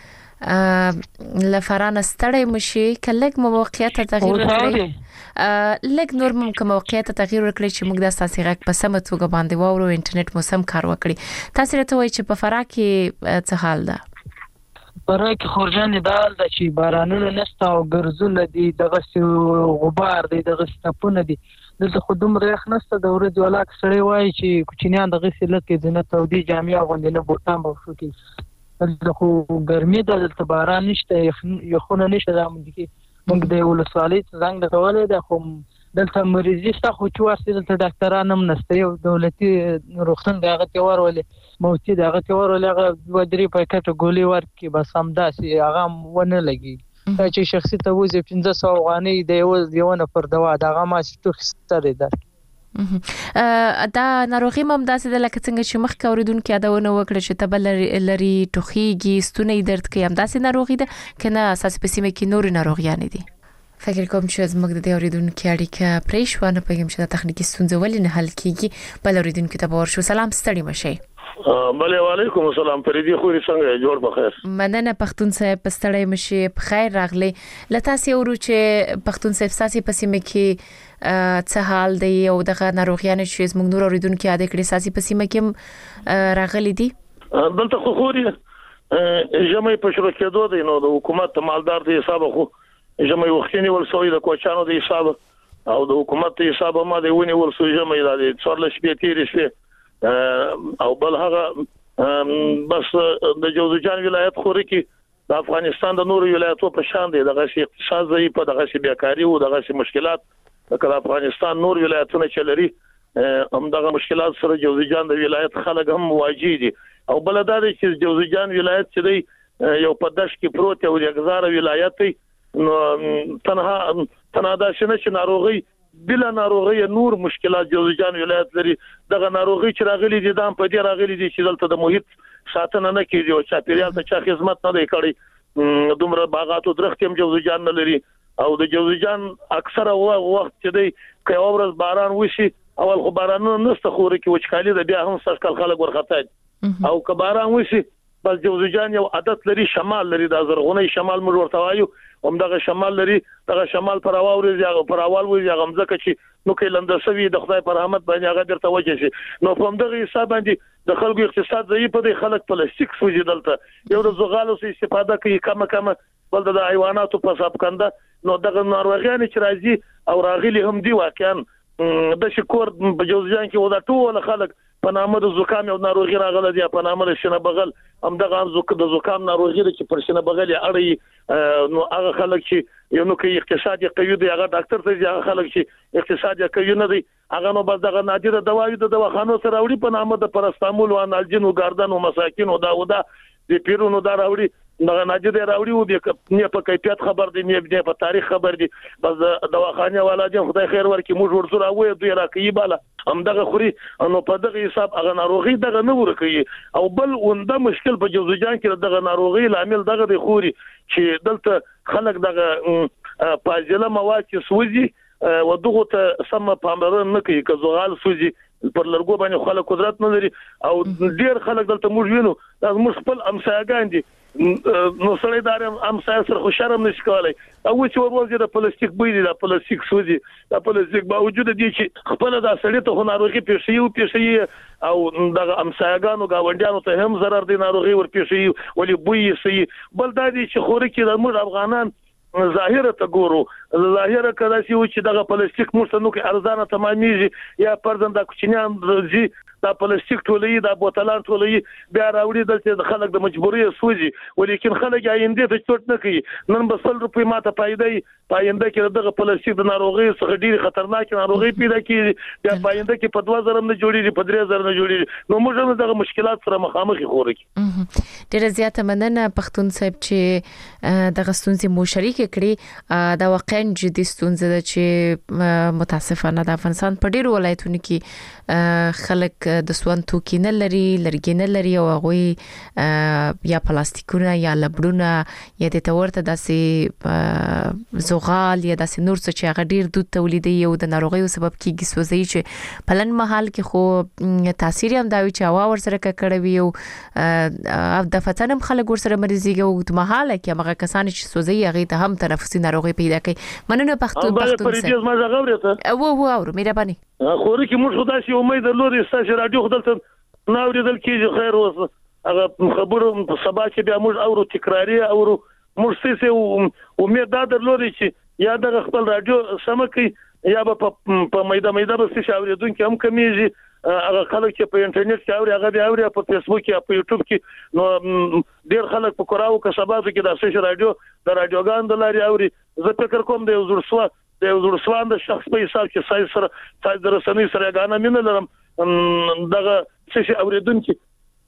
لفران ستړي مشي کلک موقعیت تغییر وکړي لګ نور ممکن موقعیت تغییر وکړي چې موږ د اساسي غږ په سم توګه باندې وورو انټرنیټ مو سم کار وکړي تاسو راته وایي چې په فرا کې څه حال ده فرا کې خورجان دال د چې بارانونه نسته او ګرځول دي دغه غبار دي دغه سپونه دي دلته خودم ریخ نسته د ورځې ولاک سړی وایي چې کوچنیان دغه سلت کې د نه تودي جامع غوندې نه بوتان به شو کې دغه ګرمي د باران نشته یخونه نشته د امریکای موږ د ولسوالۍ څنګه ډولې د خو دلته مریضي ستا خو چې ورسې دلته ډاکټران هم نشته یو دولتي روغتون دغه تیور ولې موتی دغه تیور ولې هغه و درې پکټ ګولې ورکي بس هم داسي هغه ونه لګي چې شخصي ته وځي 1500 افغانۍ د یو نه پر دوا دغه ما چې ستړي ده دا ناروغي مم داسې د لکه څنګه چې مخ کوریدونکو یادونه وکړه چې تبل لري ټوخیږي ستونی درد کوي هم داسې ناروغي ده کنه اساس په سیمه کې نور ناروغیان دي فکر کوم چې زموږ د اوریدونکو اړیکه پرې شو نه پېږم چې د تخنیکی ستونزې ولې نه حل کیږي بل اوریدونکو ته باور شو سلام ستړي مشه بله وعلیکم السلام پریدي خوري څنګه جوړ بخیر مننه پښتون صاحب پستړی مشه په خیر راغلی لته سی ورو چې پښتون صاحب ساسي پسیمه کې څه حال دی او دغه ناروغیان چې زموږ نور اوریدونکو یاد کړي ساسي پسیمه کې راغلي دي دلته خو خوري جمعي په شروع کېدو دی نو د حکومت مالدار دی حساب خو جمعي وختینی ولسوي د کوچانو دی حساب او د حکومت حساب ما دی ونی ولسوي جمعي د څورل شپې تیرې شوه او بل هغه بس د جوزجان ولایت خوري کې د افغانستان د نورو ولایتونو په شان دي دغه اقتصاد ضعیف په دغه بیکاری او دغه مشکلات د افغانستان نور ولایتونه چې لري هم دغه مشکلات سره جوزجان د ولایت خلک هم مواجه دي او بل دا چې جوزجان ولایت چې دی یو په داش کې پروت یو یګزار ولایت دی نو تنها دا چې ناروغي بلا ناروغي نور مشکلات جوزجان ولایت لري دغه ناروغي چې راغلي دي د په دې راغلي دي چې دلته د محیط ساتنه نه کیږي او چاپیریال ته چا خدمت نه دی کړی دومره باغات او درخت هم جوزجان نه لري او د جوزجان اکثره وخت چې دی که اورز باران وشي اول خو بارانونه نسته خوري کې وچکالي د بیا هم سرکل خلک ورخته او که باران وشي بس جوزجان یو عادت لري شمال لري د زرغونی شمال موږ ورته وایو هم دغه شمال لري دغه شمال پر اواوري یا پر اول وي یا غمزه چې نو کې لندسوي د خدای پر رحمت باندې هغه درته وجه شي نو په دغه حساب باندې د خلکو اقتصاد ضعیف دی خلک پلاستیک سوځي دلته یو د زغالو څخه استفاده کوي کم بل د حیواناتو په حساب کنده نو دغه ناروغیان چې راځي او راغلي هم دی واقعا د شکور په جوزجان کې ودا ټول خلک په نامه د زکام یو ناروغي راغله دی په نامه د شنه بغل هم دغه د زکام ناروغي چې پر شنه بغل اړي نو هغه خلک چې یو نو کې اقتصادي قوي دی هغه ډاکټر ته دی هغه خلک چې اقتصادي قوي نه دی هغه نو بس دغه نادره دوايي د دواخانو سره وړي په نامه د پرستامول او انالجین او ګاردن او مساکین او دا د پیرونو دا راوړي دغه ناجد راوړي او نه په کیفیت خبر دي نه په تاریخ خبر دي بس دواخانه والا دي خدای خیر ورکړي موږ ورسره وې دوی راکې بالا هم دغه خوري نو په دغه حساب هغه ناروغي دغه نه ورکړي او بل ونده مشکل په جوزجان کې دغه ناروغي لامل دغه دی خوري چې دلته خلک دغه پاجله مواد چې سوزي ودغه ته سم پاملرنه نه کوي که زغال سوزي پر لرګو باندې خلک قدرت نه لري او ډیر خلک دلته موږ وینو دا موږ خپل امسایګان دي نو سړی دارم امسای سره خو شرم نشي کولای او چې وروځي د پلاستیک بوی د پلاستیک سوزي د پلاستیک باوجود دي چې خپل د سړی ته ناروغي پیښي او د امسایګانو گاونډیانو ته هم ضرر دي ناروغي ور پیښي ولې بوی سي بل دا دي چې خوري کې د موږ افغانان ظاهره ته ګورو ظاهره کدا چې دغه پلاستیک موږ نو کې ارزانه تمامېږي یا پرځنده کوچنیان راځي دا پلاستیک ټولې دا بوتلان ټولې بیا راوړي د خلک د مجبوري سوزي ولیکن خلک آینده ته چوت نه کوي نن به 100 روپۍ ماته پاینده کې دغه پلاستیک د ناروغي څخه ډېری خطرناک ناروغي پیدا کیږي بیا پاینده کې په 2000 نه جوړیږي په 3000 نه جوړیږي نو موږ هم دغه مشکلات سره مخامخ خوري ډېر زیاته مننه پښتون صاحب چې دغه ستونزې مو شریک کړي دا واقعا جدي ستونزه ده چې متاسفانه د افغانستان په ډیرو ولایتونو کې خلک د سوان توکي نه لري لرګي نه لري او هغه یا پلاستیکونه یا لبړونه یا د تورته داسې زغال یا داسې نور څه چې هغه ډیر دود تولیدي او د ناروغیو سبب کیږي سوځي چې پلن محل کې خو تاثیر هم دا وي چې هوا ورسره کړه وي او د فتنم خلک ورسره مریضيږي او د محل کې هغه کسان چې سوځي هغه ته هم تنفسي ناروغي پیدا کوي مننه پښتون پرېږدي ما زغورته او مهرباني خوري کې موږ خدای شي امید لرو چې رادیو خدلته ناوریدل کیږي خیر اوس هغه خبرو په سبا کې بیا موږ اورو تکراری اورو موږ څه امید دا درلوري چې یا د خپل رادیو سمکي یا په میدان به څه اوریدونکو هم کمیږي هغه خلک چې په انټرنیټ کې اوري هغه بیا اوري په فیسبوک یا په یوټیوب کې نو ډیر خلک په کوراو کې سبا کې د څه رادیو د رادیوګان د لاري اوري زه فکر کوم د زړسوا د زړسوان د شخص په حساب کې سای سره د رسنۍ سره غاڼه مینه لرم دغه څه اوریدونکو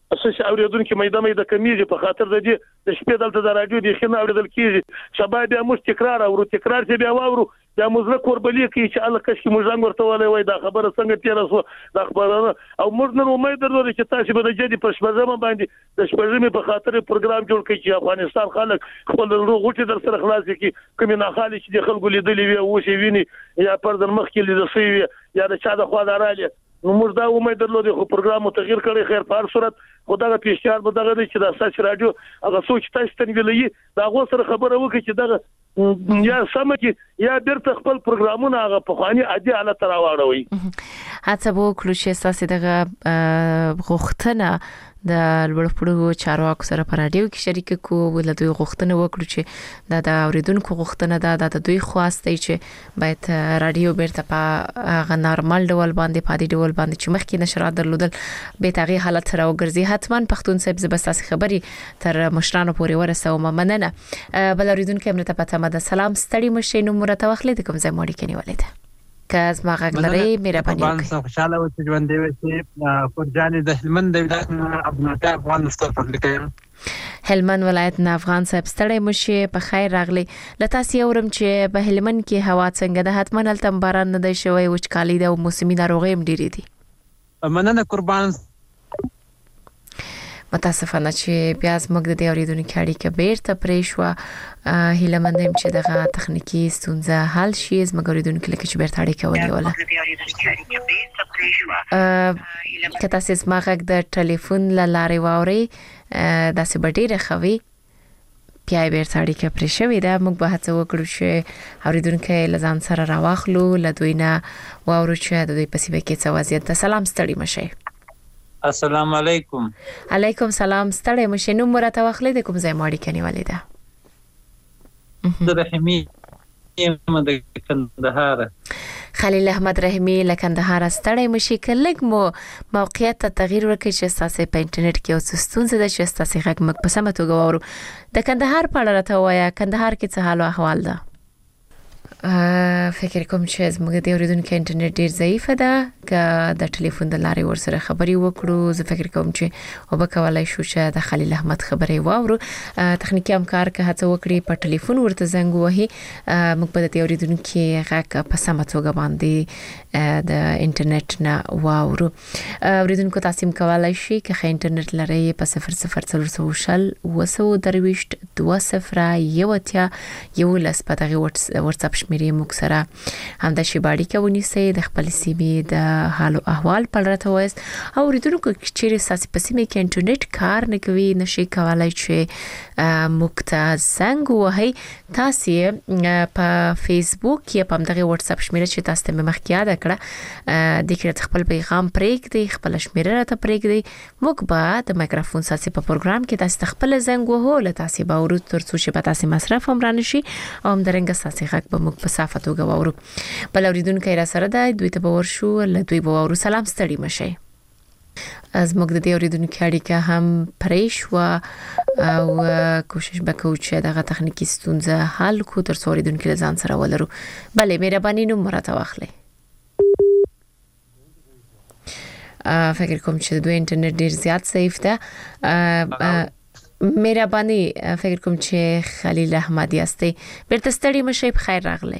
میدان د کمیږي په خاطر د دې د شپې دلته د رادیو د خنه اوریدل کیږي سبا بیا موږ تکرار چې بیا واورو بیا موږ نه قربلي کوي چې الله کښ موږ څنګه ورته ولې وای دا خبره څنګه تیر اوسه دا خبره او موږ نن امید درلود چې تاسو به د جدي په شپږم باندې د شپږم په خاطر پروګرام جوړ کړئ چې افغانستان خلک خپل روغوټي در سره خلاص کړي کوم نه خالي چې د خلکو لیدلې وي او شي ویني یا پردن مخ کې لیدل شي یا د چا د خوا دراله نو موږ دا امید درلود خو پروګرام تغییر کړي خیر په هر صورت خدای پیشکار به دغه چې د اساس رادیو هغه سوچ تاسو تنګلې دا غو سره خبره وکړي چې دغه یا سمکی یا درته خپل پروګرامونه هغه په خواني عادي حالت راوړوي هڅه وکړو چې تاسو دغه غوښتنه د لوړپوړو چارواکو سره په رادیو کې شریک کو ول دوی غوښتنه وکړو چې د اوریدونکو غوښتنه ده د دوی خواسته چې باید رادیو بیرته په هغه نارمل ډول باندې پادي ډول باندې چې مخکې نشرات درلودل به تغییر حالت سره وګرځي حتما پښتون صاحب زبستاسي خبري تر مشرانو پورې ورسوم مننه بل اوریدونکو امرته پته مده سلام ستړي مشه نو مرته واخلې د کوم ځای ماړي کني ولید کاز ما غلري مهرباني وکړئ خوشاله اوسئ ژوند دی چې فرجاني د هلمند د ولایت عبدالمطلب افغان مستقبل لیکم هلمند ولایت نه افغان صاحب ستړي مشه په خیر راغلي لته سیورم چې په هلمند کې هوا څنګه ده حتما التم باران نه دی شوی وچکالي ده او موسمي ناروغي هم ډېری دي مننه قربان متاسفانه چې بیا زموږ د دې اوریدونکو اړیکه بیرته پرې شو هیله مندم چې دغه تخنیکی ستونزه حل شي زموږ اوریدونکو لکه چې بیرته اړیکه ونیوله که تاسو زموږ د ټلیفون لارې واوري داسې بډیره خوي بیا بیرته اړیکه پرې شوې ده موږ به هڅه وکړو چې اوریدونکو لزان سره راواخلو لدوینه واورو چې د دوی په سیمه کې څه وضعیت ده سلام ستړي مشه السلام علیکم علیکم سلام ستړی مشه نو مرته واخلې د کوم ځای ماړی کني ولیده د رحمی د کندهار خلیل احمد رحمی له کندهار ستړی مشه کلګ مو موقعیت ته تغییر ورکړي چې تاسو په انټرنیټ کې اوس ستونزه ده چې تاسو غږ مګ په سمه توګه وورو د کندهار په اړه راته وایا کندهار کې څه حال او احوال ده فکر کوم چې زموږ د اوریدونکو انټرنیټ ډیر ضعیف ده د ټلیفون د لارې ورسره خبري وکړو. زه فکر کوم چې وبکولای شو چې د خلیل احمد خبري واورو. تخنیکی همکار که هڅه وکړي په ټلیفون ورته زنګ وهي موږ په دې اوریدونکو غږ په سمه توګه باندې د انټرنیټ نه واورو. اوریدونکو تاسو کولای شئ که انټرنیټ لري په 0040 222 20 11 په دغه واتساپ شمیرې موږ سره همدا شی باندې کوي سي د خپل سیمې د حال او احوال په اړه توایست. او اوریدونکو چې ساسي په سیمې کې انټرنیټ کار نه کوي نشي کولای چې موږ ته زنګ وهي. تاسو په فیسبوک یا په دغه واتساپ شمیرې چې تاسو ته مخکې یاد کړه د کړه خپل پیغام پرېږدي خپل شمیرې راته پرېږدي. موږ به د مایکروفون ساسي په پروګرام کې تاسو خپل زنګ وهو له تاسو به ورو ترڅو چې په تاسو مصرف هم رانه شي او هم درنګ ساسي غږ به موږ په صافه توګه واورو. بل اوریدونکو را سره ده دوی ته به ورشو له دوی به ورو سلام ستړي مشه. از موږ د دې اوریدونکو اړیکه هم پرېښ او کوشش وکړو چې دغه تخنیکی ستونزه حل کو ترڅو اوریدونکو ځان سره ولرو. بله مهرباني نو مرته واخلئ. فکر کوم چې دوی انټرنیټ ډیر زیات ضعیف ده. مهرباني فکر کوم چې خلیل احمد یاستئ بیرته ستړي مشه په خیر راغلی.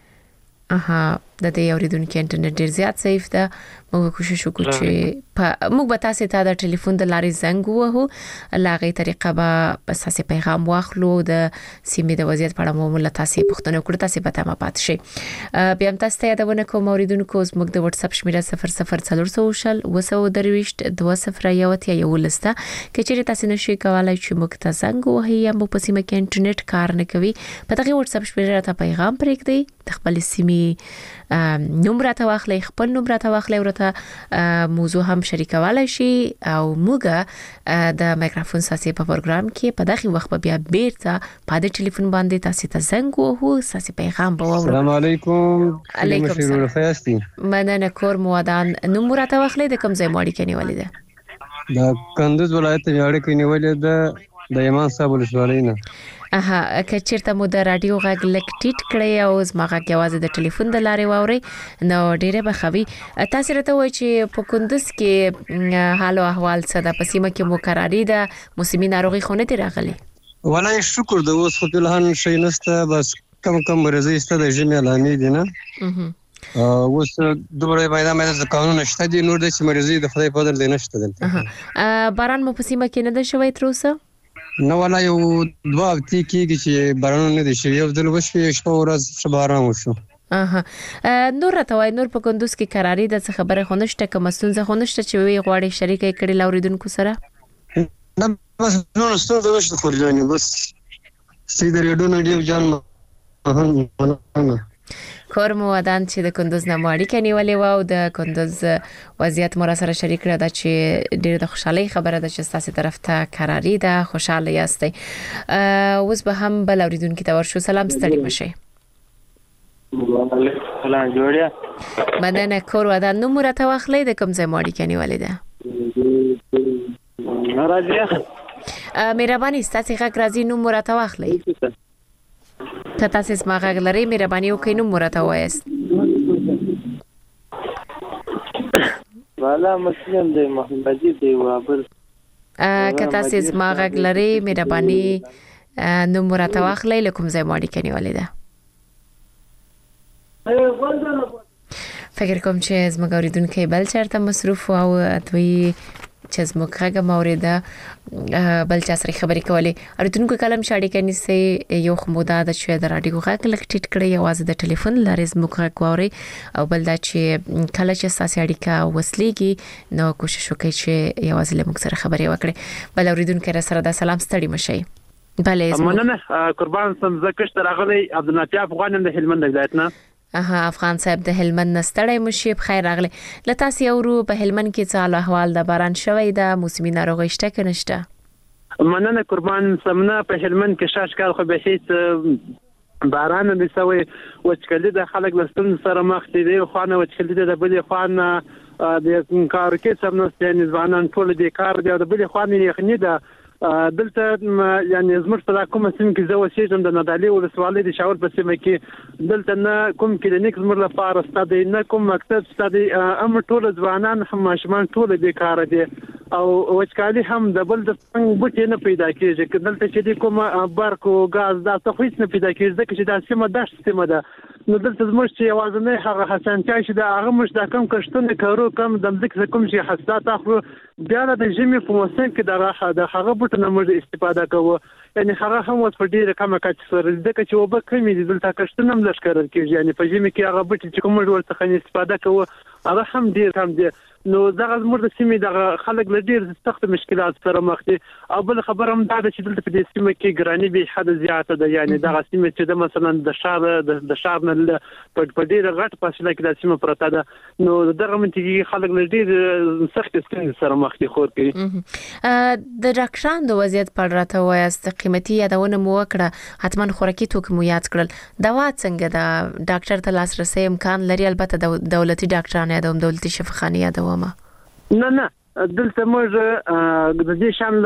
د دې اوریدونکو انټرنیټ ډیر زیات ضعیف ده. موږ کوشش وکړو چې موږ به تاسو ته د ټلیفون د لارې زنګ وهو لاغي طریقه به تاسو پیغام واخلو د سیمې د وضعیت په اړه مو تاسو پوښتنه وکړو تاسو به تمه پات شي. بیا هم تاسو ته یادونه کوم اوریدونکو موږ د واتساپ شمیره 0040 222 20 11 کچېره تاسو نشئ کولای چې موږ ته زنګ وهي یا موږ په سیمه کې انټرنیټ کار نه کوي په دغه واتساپ شمیره ته پیغام پرېږدئ د خپل سیمې نمبر ته واخلئ خپل نمبر ته واخلئ ورته موضوع هم شریکولای شي او موږ د مایکروفون ساسي په پروګرام کې په دغه وخت بیا بیرته په د ټلیفون باندې تاسو ته زنګ وهو ساسي پیغام به وورو. السلام علیکم. علیکم السلام. خیاستي مننه کور مودان نمبر ته واخلئ د کوم ځای ماړی کې نیولې ده؟ د کندوز ولایت یاړې کې نیولې ده د یمان صاحب ولسوالۍ نه. که چیرته مو د رادیو غږ لک ټیټ کړی او زما غږ یوازې د ټلیفون د لارې واوري نو ډیره به خوي. تاسو راته وایي چې په کندوز کې حال او احوال څه ده؟ په سیمه کې مقرری ده موسمي ناروغي خونه ته راغلي؟ والله شکر د اوس خو بلهان شي نسته بس کم مرزي است د جمعې لامي دي نه اوس دوباره پیدا مې د قانون نشته دي نور د مرزي د خدای په در نشته دلته. باران مو په سیمه کې نه ده شوی تر اوسه؟ نو ولا یو دوا هفته کېږي چې باران نه دي شوی یو ځل وشوي شپه ورځ باران وشو. نور راته وای نور په کندوز کې قراری د خبره خونشته کوم ستونزه خونشته چې وی غواړي شریکه کړي لاوریدونکو سره؟ نه بس نو ستونزه نشته خو ځانې بس سید ریډو نه دی ځان کور مو ودان چې د کندوز نه ماړی کې نیولې و او د کندوز وضعیت مو سره شریک کړه دا چې ډېر د خوشحالي خبره ده چې تاسو طرف ته قراری ده خوشاله یاستئ. اوس به هم بل اوریدونکو ته ورشو. سلام ستړي مشه. سلام جوړیا. مننه کور ودان نو مرته واخلې د کوم ځای ماړی کې نیولې ده؟ راځي مهرباني ستاسو غږ راځي نو مرته واخلې. که تاسو ما غږ لرئ مهرباني وکړئ نو مرته وایست. والا مسلم دی محمدي دی وابل. که تاسو ما غږ لرئ مهرباني نو مرته واخلئ له کوم ځای ماړی کې نیولې ده؟ فکر کوم چې زموږ اوریدونکو بل چرته مصروف او دوی چې زموږ غږ موریده بل چا سره خبرې کولې اوریدونکو کلم شاړي کني سي یو خمودا د چې د رادیو غږ لک ټیټ کړی یوازې د ټلیفون لارې زموږ غږ ووري او بل دا چې کله چې ساسي اړیکه وسلېږي نو کوشش وکړئ چې یوازې له موږ سره خبرې وکړئ. بل اوریدونکو سره د سلام ستړي مشي. بله مننه قربان سم زکشت راغلی عبدالنافع افغان د هلمند ولایت نه. افغان صاحب د هلمند نستړی مشي بخیر راغلی. لتاسو یو په هلمند کې څه احوال د باران شوی د موسمي ناروغي شته که نشته؟ مننه قربان سمنه په هلمند کې شاش کال خو به هیڅ باران نه سوی وچکلي د خلک لستون سره مخ دي خوانه وچکلي د بلې خوانه د کار کې سمنه ستنې ځوانان ټول د کار دی د بلې خوانه یخني د دلته یعنی زموږ په کومه سیمه کې زه اوسېږم د نادعلي ولسوالۍ د شاور په سیمه کې دلته نه کوم کلینیک زموږ لپاره شته دی نه کوم مکتب شته دی ټول ځوانان هم ماشومان ټول بیکاره دي او وچکالي هم د بل د څنګه بوټي نه پیدا کیږي دلته چې کوم برق او غاز دا څه هیڅ نه پیدا کیږي ځکه چې دا سیمه دشت سیمه ده نو دلته زموږ چې یوازې هغه حساسیت چې دا هغه مش دا کم کشتونه کارو کم د ځکه کوم چې حساسیت اخلو بیا د ژمي په موسم کې د هغه بوټ نه موږ استفاده کوو یعنی هغه هم اوس په ډیره کمه کچه سره ځکه چې وبه کمی دي دلته کشتونه هم لشکره کیږي یعنی په ژمي کې هغه بوټ چې کوم ډول څخه استفاده کوو هغه هم ډیر کم دي نو دغه زموږ د سیمې د خلک له ډیر سخت مشکلات سره مخ دي او بل خبر هم دا چې دلته په دې سیمه کې ګرانی به حد زیاته ده یعنی دغه سیمه چې د مثلا د شار نه په ډیر غټ فاصله کې د سیمه پرته ده نو دغه منطقي خلک له ډیر سخت ستونزې سره مخ دي خور کوي د ډاکټرانو د وضعیت په اړه راته وایاست قیمتي یادونه مو وکړه حتما خوراکي توکي مو یاد کړل دوا څنګه د ډاکټر ته لاسرسي امکان لري البته دولتي ډاکټرانو یا د دولتي شفاخانې یادوم نه دلته موږ د دې شان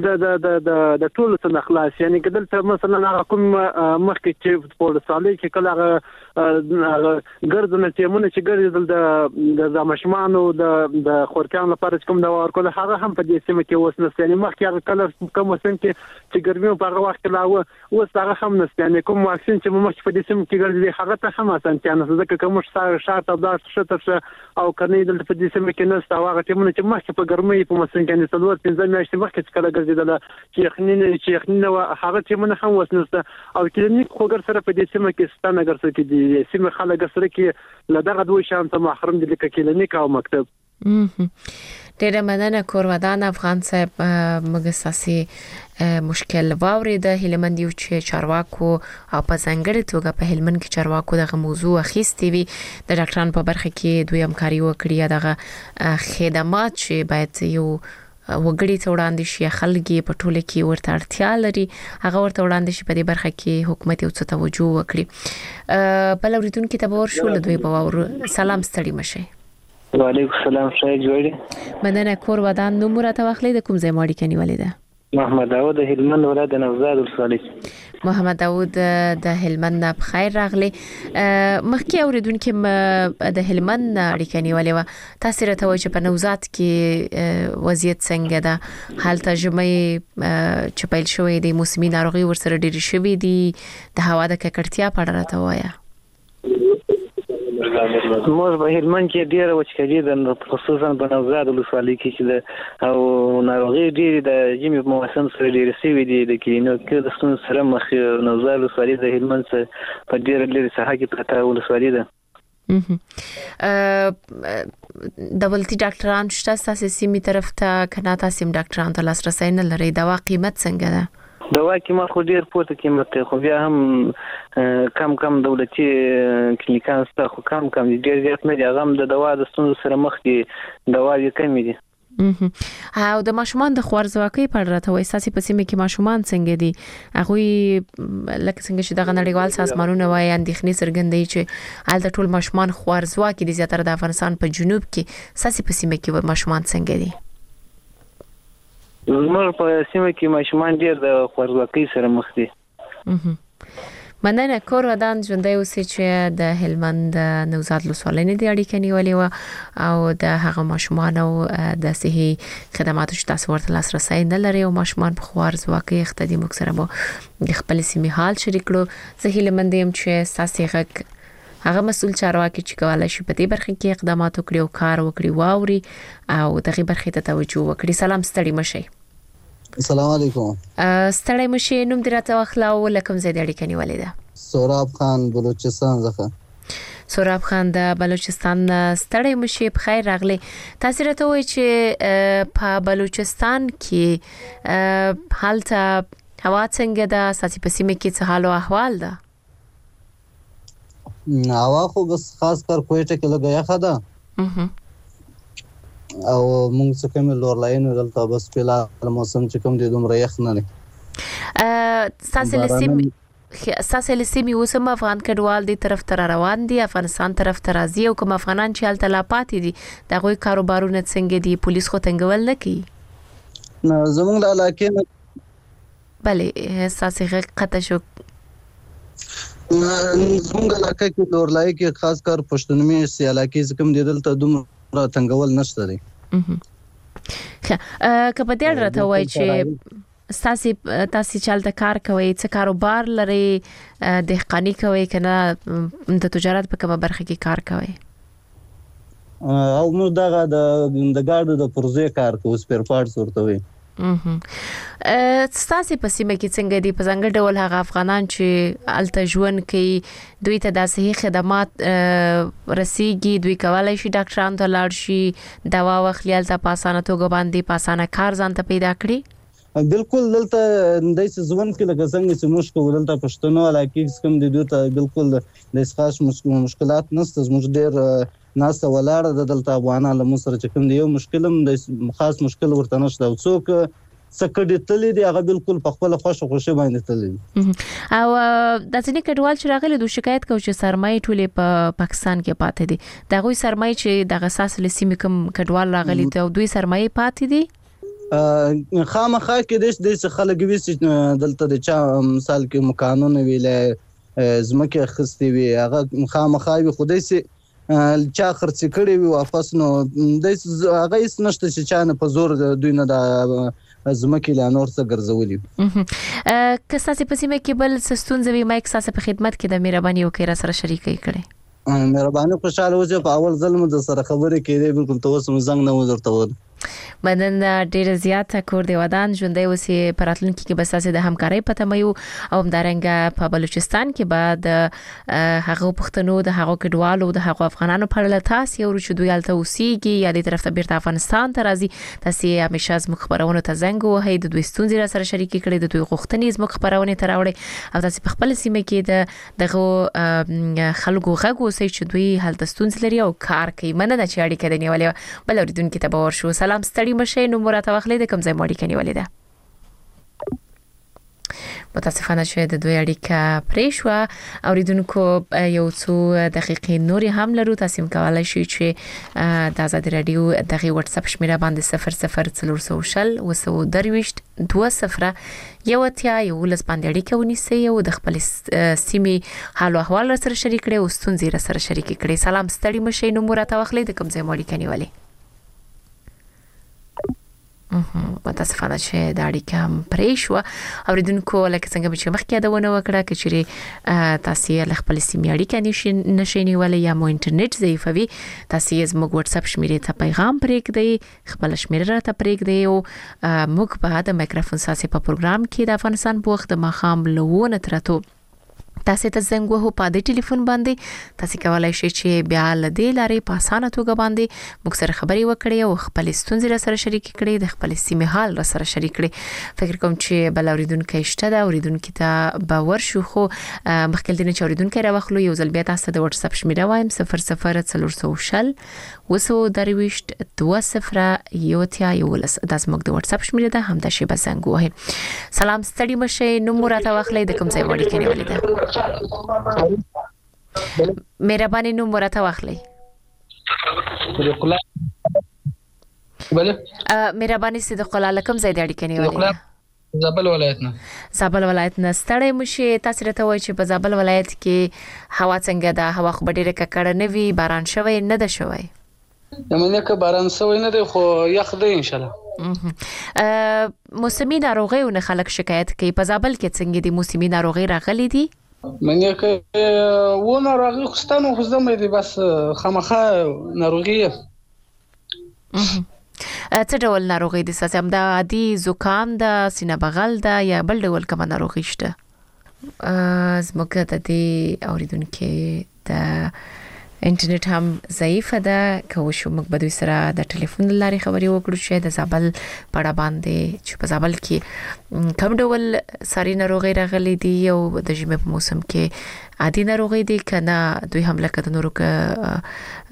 د ټولو څخه خلاص یعنی دلته مثلا کوم مخکې چې په ولسوالۍ کې کله ګردونه تیمونه چې ګرځي د مشمانو د خورکان لپاره کوم دا ورکول هغه هم په دې سیمه کې اوس نه یعنی مخکې هغه کله کوم وسن چې ګرمي په هغه وخت لا اوس هغه هم نه یعنی کوم واکسین چې مخکې په دې سیمه کې ګرځي هغه ته هم اسانتیا نه ځکه کوم شرط او داش شته او کني دلته په دې سیمه کې نه هغه تیمونه چې مخکې په ګرمۍ په موسم کې نه څلور 15 میاشتې مخکې کله ګرځیدله چې یخنینه هغه تیمونه هم وسنسته او کلینیک خوګر سره په دې سیمه کې ستانه ګرځي کې دي سیمه خلک سره کې لدغه دوه شان ته محروم دي لکه کلینیک او مکتب ډیره مننه کورودان افغان صاحب موږ ساسي مشکل واورید هلمند یو چې چارواکو او په ځنګړي توګه په هلمند کې چارواکو دغه موضوع اخیستي وي د ډاکټرانو په برخه کې دوی همکاري وکړي دغه خدمات چې باید یو وګړي ته وړاندې شي خلګي په ټوله کې ورته اړتیا لري هغه ورته وړاندې شي په دې برخه کې حکومت یو څه توجه وکړي بل اوریدونکو ته باور شو دوی په ور سلام ستړي مشه وعلیکم السلام څنګه جوړی مننه کور ودان نو مرته واخلې د کوم ځای ماړی کني ولیده محمد داوود هلمند ولایت نوزاد ولسوالۍ محمد داوود د هلمند نه بخیر راغلی مخکې اوریدونکو د هلمند اړیکه نیولې و تاسو راته وایي چې په نوزاد کې وضعیت څنګه ده حالت ژمي چې پیل شوې د موسمي ناروغي ورسره ډېر شوې دي د هوا د ککړتیا په اړه راته وایي موږ په هلمند کې ډیره وچکالي ده خصوصا په نوزاد ولسوالۍ کې چې او ناروغي ډېرې د ژمي په موسم سره ډېرې سوي دي د کلینیک د ستونزو سره مخ نوزاد ولسوالۍ د هلمند څخه په ډېره لرې ساحه کې پرته ولسوالۍ ده دولتي ډاکټران شته تاسو سیمې طرف ته کنا تاسو ډاکټران ته لاسرسي نه لري دوا قیمت څنګه ده دوا قیمت خو ډیر پورته قیمت خو بیا هم کم دولتي کلینیکان سره خو کم ډیر زیات نه دي هغه د دوا د ستونزو سره مخ دي دوا یې کم دي او د ماشومان د خوارزواکۍ په اړه راته وایي ساسي په سیمه کې ماشومان څنګه دي هغه لکه څنګه چې دغه نړیوال سازمانونه وایي اندېښنې څرګندوي چې حالت ټول ماشومان خوارزواکي دي زیاتره د افغانستان په جنوب کې ساسي په سیمه کې ماشومان څنګه دي زموږ په سیمه کې ماشومان ډېر د خوارزواکۍ سره مخ دي مننه کور ودان ژوندۍ اوسئ چې د هلمند نوزاد ولسوالۍ نه د اړیکې نیولې و او د هغه ماشومان او د صحي خدماتو چې تاسو ورته لاسرسي نه لري او ماشومان په خوارزواکۍ اخته دي موږ سره به د خپل سیمې حال شریک کړو زه هلمند يم چې ساسي غږ هغه مسول چارواکي چې کولای شي په دې برخه کې اقدامات وکړي او کار وکړي واوري او دغه برخه ته توجه وکړي سلام ستړي مشي السلام علیکم ستړی مشي نوم درته واخلاو لکم زید اړیکه نیولې ده سوراب خان بلوچستان څخه سوراب خان د بلوچستان ستړی مشي په خیر راغلی تاسو راته وایي چې په بلوچستان کې حالت هوا څنګه ده ساسي په سیمه کې څه حال او احوال ده هوا خو بس خاص کر کوټه کې لګیا خدا او موږ څه کوم لور لاینو دلته بس په موسم چې کوم دي دومره یخ نه ساسه لسیمي اوسم افغان کډوال دي طرف تر روان دي افغانستان طرف ته راځي او کوم افغانان چې حالت لا پاتې دي دغه کاروبارونه څنګه دي پولیس خو تنګول نه کوي زموږ د علاقې بله ساسي قطع شو زمونږ علاقه کې د اورلای کې خاص کار پښتونمي سیالاکي کوم دی دلته دومره تنګول نشته دی که په دې راته وای چې تاسو چالت کار کوي څه کاروبار لري دهقانی کوي کنه د تجارت په کومه برخه کې کار کوي او موږ دغه د ګاډو د پرزې کار کوو سپیر پارټس ورته وي ستاسو په سیمه کې څنګه دي په څنګه ډول هغه افغانان چې الته ژوند کوي دوی ته د صحي خدمات رسیږي دوی کولای شي ډاکټرانو ته لاړ شي دوا واخلي الته په اسانه توګه باندې په اسانه کار ځان ته پیدا کړي بالکل دلته د ژوند کې لکه څنګه چې مشکل دلته پښتنو علاقې کوم دي دوی ته بالکل د خاص مشکلات نشته زموږ ډېر ناسه ولاړه د دلته افغانان له مصر چې کوم دی یو مشکلم د خاص مشکل ورته نشته او څوک سکړې تلې دی هغه بالکل په خپل خوشي باندې تلې او د ځینې کډوال چې راغلي دوی شکایت کوي چې سرمایه ټولې په پاکستان کې پاتې دي دا غوي سرمایه چې د اساس له سیمې کوم کډوال راغلي ته دوی سرمایه پاتې دي خامخا کې د خلک وي چې دلته د چا مثال کې مکانونه ویلې زمکه خستې وي هغه خامخا وي خدای سي چا خرڅ کړي وي واپس نو د هغه هیڅ نشته چې چا نه په زور دوی نه د زمکه لا نور څه ګرځولي که تاسو په سیمه کې بل سستونځوي مایک تاسو په خدمت کې د مهرباني وکړه سره شریکي کړي مهرباني خوشاله اوسه په اول ځل مو د سره خبرې کړې بالکل تاسو مو زنګ نه وزرته منن ډیر زیات کور دی ودان ژوندۍ اوسې پراتلونکو کې بس تاسو د همکارۍ پته مې او همدارنګ په بلوچستان کې بعد هغه پښتنو د هغه کډوالو د هغه افغانانو په اړه تاسو یو چې دوی الته اوسېږي یا د طرف ته بیرته افغانستان ته راځي تاسو همیشه از مخبرونو ته زنګ وهئ د دوی ستونزې را سره شریکې کړئ د دوی غوښتنې از مخبرونه ته راوړئ او تاسو په خپل سیمه کې دغه خلکو غږ اوسئ چې دوی هلته ستونزې لري او کار کوي مننه چې اړیکه د نیولې بل اوریدونکو ته باور شو سلام ستړي مشه نو مراته واخلې د کوم ځای ماړی کني ولیدا متاسفانه چې د دوی اړیکه پرې شو اوریدونکو یو څو دقیقې نورې هم لرو تاسو کولای شئ چې د آزاد رادیو دغه واتس اپ شمیره باندې 0040 وسو درويشت 20 یو اتیا یو لس باندې اړیکه ونیسئ او د خپل سیمې حال او احوال سره شریک کړئ او ستونزې سره شریک کړئ سلام ستړي مشه نو مراته واخلې د کوم ځای ماړی کني ولی متاسفانه چې د اړیکه پرې شو اوریدونکو لکه څنګه چې مخکې دا ونه وکړه چې تاسو له خپل سیمې اړیکه نشئ نیولای یا مو انټرنیټ ضعیفوي تاسو یې زموږ واتس اپ شمیرې ته پیغام پرېږدئ خپل شمیره راته پرېږدئ او موږ به د مایکروفون ساسي په پروګرام کې د افغانستان په وخت د مخام لوونه ترته تاسو ته زنګ وهو په دې ټلیفون باندې تاسو کولای شئ چې بیا لدې لارې په اسانه توګه باندې موږ سره خبري وکړئ او خپل ستونزې سره شریک کړئ د خپل سیمه حال سره شریک کړئ فکر کوم چې بل اوریدونکو شته دا اوریدونکو ته باور شو خو مخکې دې چې اوریدونکو راوخلو یو ځل بیا تاسو د واتس اپ شمیره وایم 0040 وسو درويشت 20 یو تیا یو لس د زموږ د واتس اپ شمیره ده هم د شی بزنګ وه سلام ستړي مشه نو مراته واخلې د کوم ځای وړي کني ولیدا مهرباني نو مراته واخلې مهرباني صدق الله لکم زید اړیکې کني ولیدا زابل ولایتنا ستړی مشه تاسو راته وای چې په زابل ولایت کې هوا څنګه ده هوا خو ډیره ککړه نه وی باران شوی نه ده شوی یمنه که باران شوی نه دی خو یخ دی ان شاء الله موسمي ناروغیونه خلک شکایت کوي په زابل کې څنګه دي موسمي ناروغي راغلي دي منګه که و ناروغي خوستانو خو زمې دي بس خامخا ناروغي څه ډول ناروغي دي ساسم دا عادي زکام ده سینه بغل ده یا بل ډول کومه ناروغي شته زموږ د دې اوریدونکو د انټرنیټ هم ضعیف ده که شو موږ به دوی سره د ټلیفون لارې خبرې وکړو چې د زابل پړه باندې چې په زابل کې کوم ډول ساري ناروغي راغلي دي او د ژمي په موسم کې عادي ناروغي دي کنه دوی هم لکه د نورو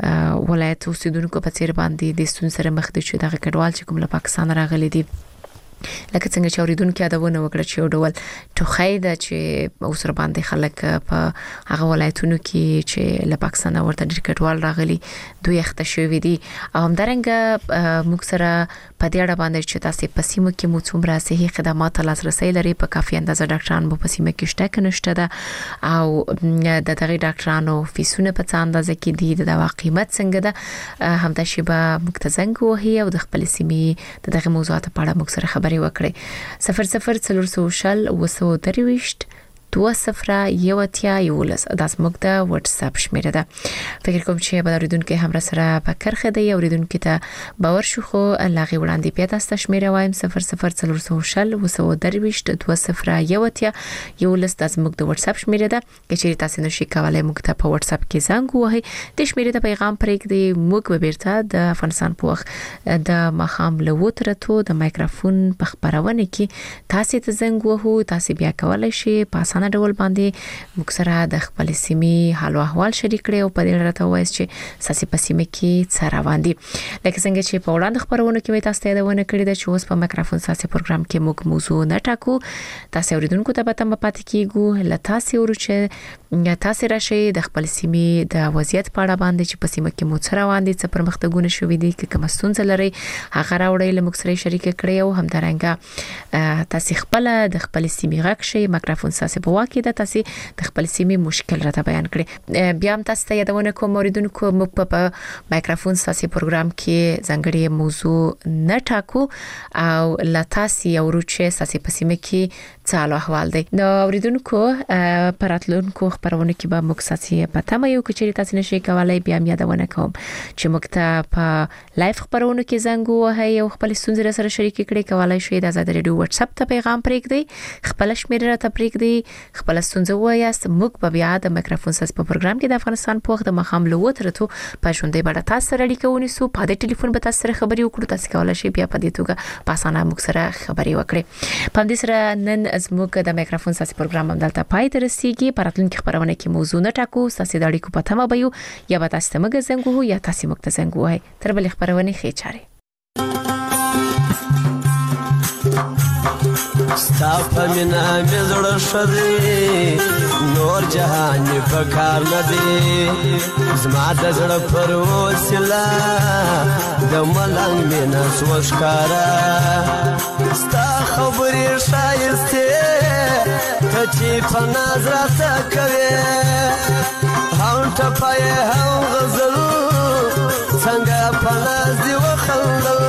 ولایت اوسیدونکو په څیر باندې د ستونزې سره مخ دي چې دغه کډوال چې کوم له پاکستان راغلي دي لکه څنګه چې اوریدونکو یادونه وکړه چې یو ډول ټوخی ده چې اوسر باندې خلک په هغه ولایتونو کې چې له پاکستان ورته ډېر کډوال راغلي دوی اخته شوی دي او همدارنګه موږ سره په دې اړه باندې چې تاسو په سیمه کې مو څومره صحي خدمات لاسرسي لري په کافي اندازه ډاکټران په سیمه کې شته که نشته ده او د دغه ډاکټرانو فیسونه په څه اندازه کې دي د دوا قیمت څنګه ده همدا شی به موږ ته زنګ وهي او د خپل سیمې دغه موضوعات په اړه موږ سره خبرې وکړي 00 423 2011 دا زموږ د واتس اپ شمیره ده. فکر کوم چې به اوریدونکو هم را سره په کرخه دی اوریدونکو ته باور شو خو لاغي وړاندې پیدا ست شمیره وایم 00 423 2011 د زموږ د واتس اپ شمیره ده چې تاسو نشئ کولای موږ ته په واتس اپ کې زنګ وهئ د شمیره د پیغام پرېږدئ موږ به بیرته د افغانستان په وخت د مخام لوترته د مایکروفون په خبرونه کې تاسو ته زنګ وهو تاسو بیا کولای شئ په اسانه ډول باندې موږ سره د خپل سیمې حال او احوال شریک کړئ او په دې اړه تاسو وایي چې ساسي په سیمه کې څه روان دي لکه څنګه چې په وړاندې خبرونه کې تاسو ته یادونه کړې ده چې اوس په مایکروفون ساسي پروګرام کې موږ موضوع نه ټاکو تاسو اوریدونکو ته به تم پاتې کیږو لته تاسو ورچه تاسو راشي د خپل سیمې د وضعیت په اړه باندې چې په سیمه کې مو څه روان دي څه پرمختګونه شوې دي کې کوم ستونزې لري هغه راوړی له موږ سره شریک کړئ او همدارنګه تاسو خپل د خپل سیمې غږ شي مایکروفون ساسي په واکې د تاسو د خپل سیمې مشکل راته بیان کړئ بیا هم تاسو ته یادونه کوم اوریدونکو موږ په مایکروفون ساسي پروګرام کې ځانګړي موضوع نه ټاکو او لتاسي او روچه ساسي په سیمه کې څه احوال دی نو اوریدونکو پراتلونکو خبرونه کې به موږ ساسي پته مې یو چې تاسو نشئ کولای بیا یادونه کوم چې موږ ته په لایف خبرونه کې زنګ وهي او خپل ستونزې سره شریک کړئ کولای شئ د آزاد رادیو واتس اپ ته پیغام پرېږدئ خپل شمیره ته پرېږدئ خپل ستونزه وایاست موږ په بیا د مایکروفون ساس په پروګرام کې د افغانستان په وخت د مخام لوترته په ژوندۍ بڼه تاسو سره اړیکه ونیسو په دې ټلیفون به تاسو سره خبرې وکړو تاسو کولای شئ بیا په دې توګه په اسانه موږ سره خبرې وکړئ په دې سره نن زموږ د مایکروفون ساس پروګرام هم دلته پای ته رسیدي پراتلونکو خبرونه کې موضوع نه ټاکو تاسو د اړیکو په تمه به یو یا به تاسو موږ زنګ وو یا تاسو موږ ته زنګ وای تر بل خبرونه خې چاره ستا مینا مزړه شدي نور جهان په کار نه دی زما د زړه پر وسیله د ملنګ مینا سوشکارا ستا خبرې شایسته ته چې په نظر ته کوي هم ټپای هم غزل څنګه په ناز دی وخندل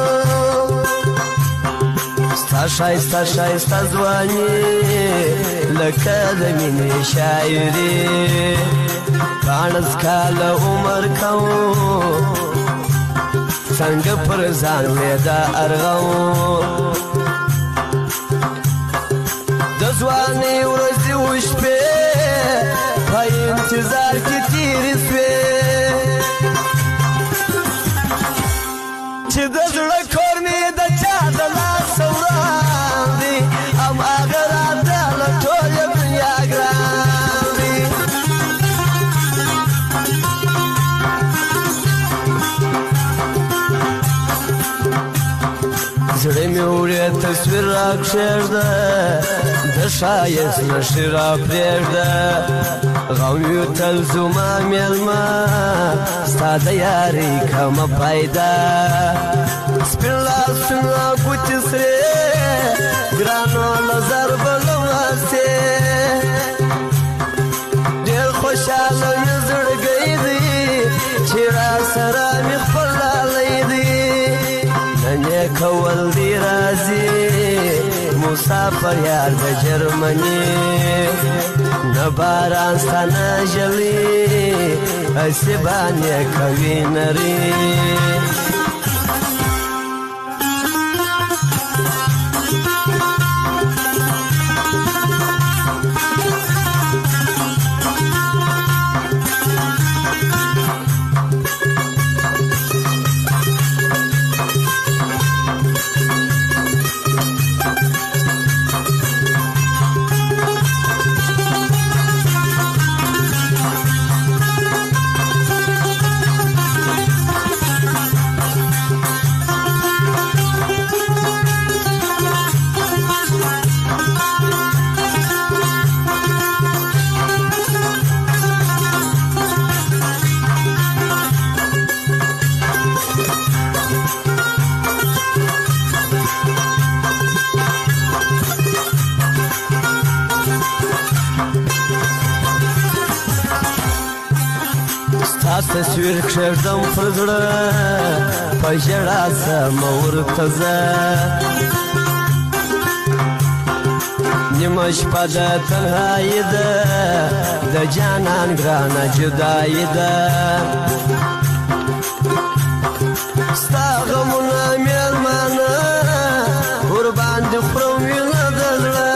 شایسته شایسته ځواني لکه د مینې شاعري پانس کاله عمر کوم څنګه پر ځان مې دا ارغوم د ځوانۍ ورځې وشپې په انتظار کې تېرې سوې چې د زړه کور مې د چا د لاس وړاندې هم هغه راته له ټوله دنیا ګران دي زړه مې وړې تصویر راکښېږده د ښایست نښې راپرېږده غم یو تل زما مېلمه ستا د یارۍ کومه پیدا سپین لاسونه ګوتې سرې ګرانو له ضربه له واسې ډېر خوشحاله مې زړګی دی چې راسره مې خپل لالی دی نن یې کول دی راځي مسافر یار د جرمني نه باران ستا نه ژلي هسې باندې کوي نري تصویر کښږدم پر زړه په ژړا سم ورته زه نیمه شپه د تنهایي ده د جانان ګرانه جدایي ده ستا غمونه مېلمانه ورباندې خورم وینه د زړه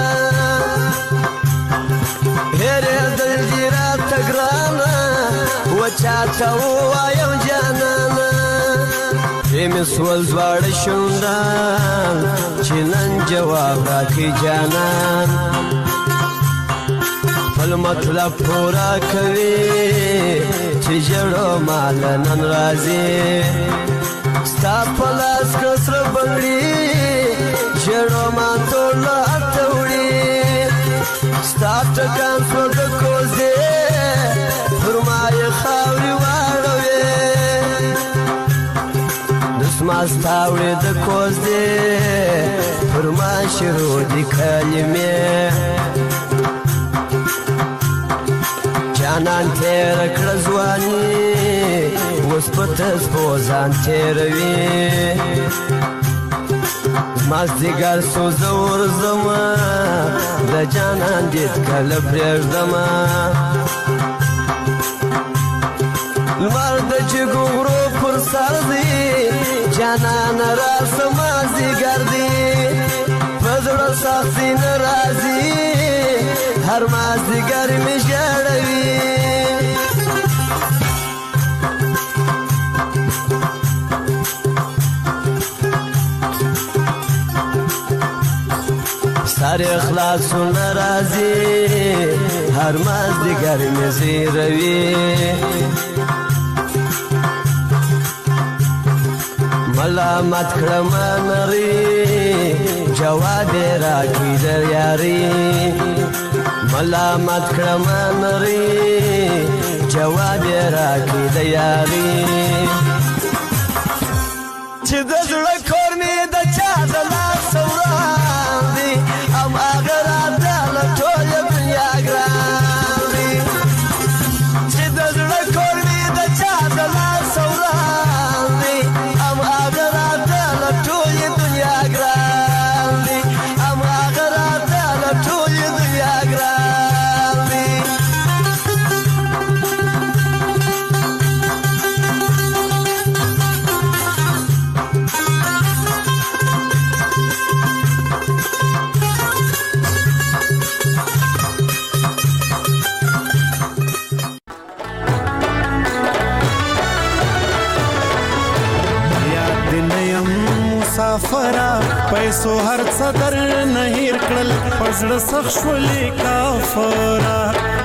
هېرېدل دي راته ګرانه وچاته ووایم جانانه پرې مې سول دواړه شونډان چې نن جواب راکړي جانان خپل مطلب پوره کوي چې ژړو ماله نن راځي ستا په لاس که سره بنګړي ژړو ما ټوله هلته وړي ستا ټکان سوه د کوزې پر ما یې خاورې واړوې دسما ستا وړې د کوزې پر ما شروع دي کلمې جانان تېره کړه ځواني اوس په تسپو ځان تېروي مازدیګر سو زه ورځمه د جانان دید کله پرېږدمه لمر د جګو غرو پر سر دی جانانه راسه مازدیګر دی په زړه سختي نه راځي هر مازدیګر مې ژړوي سر اخلاصونه راځي هر مازدیګر مې زیروي ملامت کړمه نري جواب یې راکړي د یاري ملامت کړمه نري جواب یې راکړي د یاري چې د زړه کور مې د چا د لاس وړاندې هماغه راته له ټوله دنیا ګران دي چې د زړه کور مې د چا د لاس وړاندې هماغه راته له ټولې دنیا ګران دي هماغه راته له ټولې دنیا ګران دي مسافرا پیسو هر صدر نه هیر کړل پزړه سخ شولې کافرا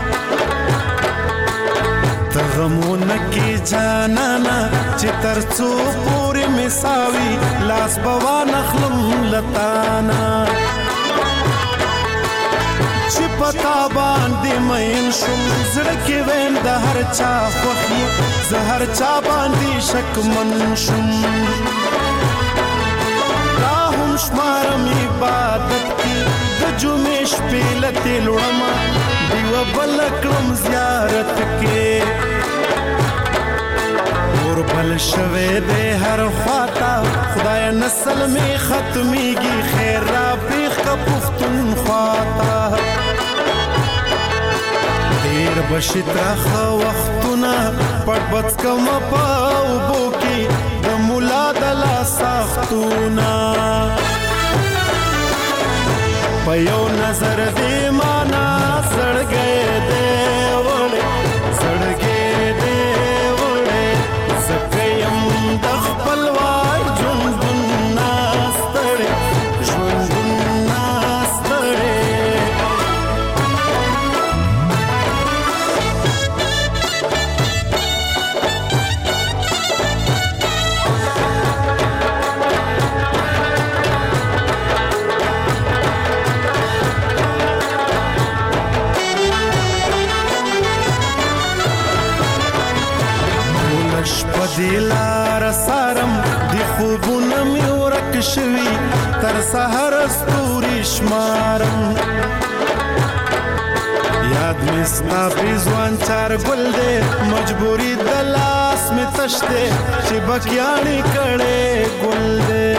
تغمون کی جانانا چې ترڅو پورې مساوي لاس بوا نخلم لتانا چې پتا باندې مین شم زړه کې وین د هر چا خوخي زهر چا باندې شک من شم شمارم عبادت کی د جمعې شپې لته لړما دیو بل کړم زیارت کې اور بل شوه دې هر خواتا خدای نسل می ختميږي خیر را بیخ کا پختون خواتا دیر بشترا خو وختونه پټ بچ کما پاو بوکی د مولا د لا سختونه پيو نظر دې مانا سړ گئے دې وړې سړ گئے دې وړې زکیم د خپل وای ژوند ناستړې ژوند ناستړې دلار سارم دی خوبونه می ورک شوی تر سحر ستوري شمارم یاد می ستا بریزوان چار ګل دې مجبوری د لاس می تشته چې بکیانی کړي ګل دې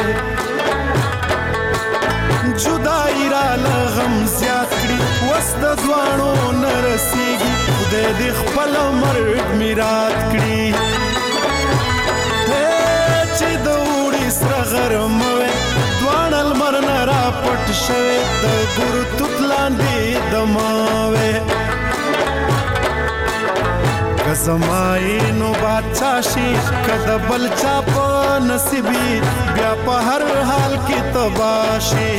جدائی را لغم زیات کړي وسط ځوانو نرسيږي خدای دې خپل مرګ میرات کړي چې د وړي سره غرم وې دوان المرن را پټ شوه د ګورو توتلاندې دماوې کزمای نو بادشاہي کده بل چا په نصیبي بیا په هر حال کې تباشي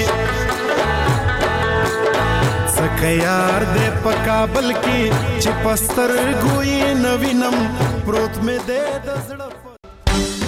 سکه یار دې په کابل کې چې پستر ګوي نوینم پروت مې دې د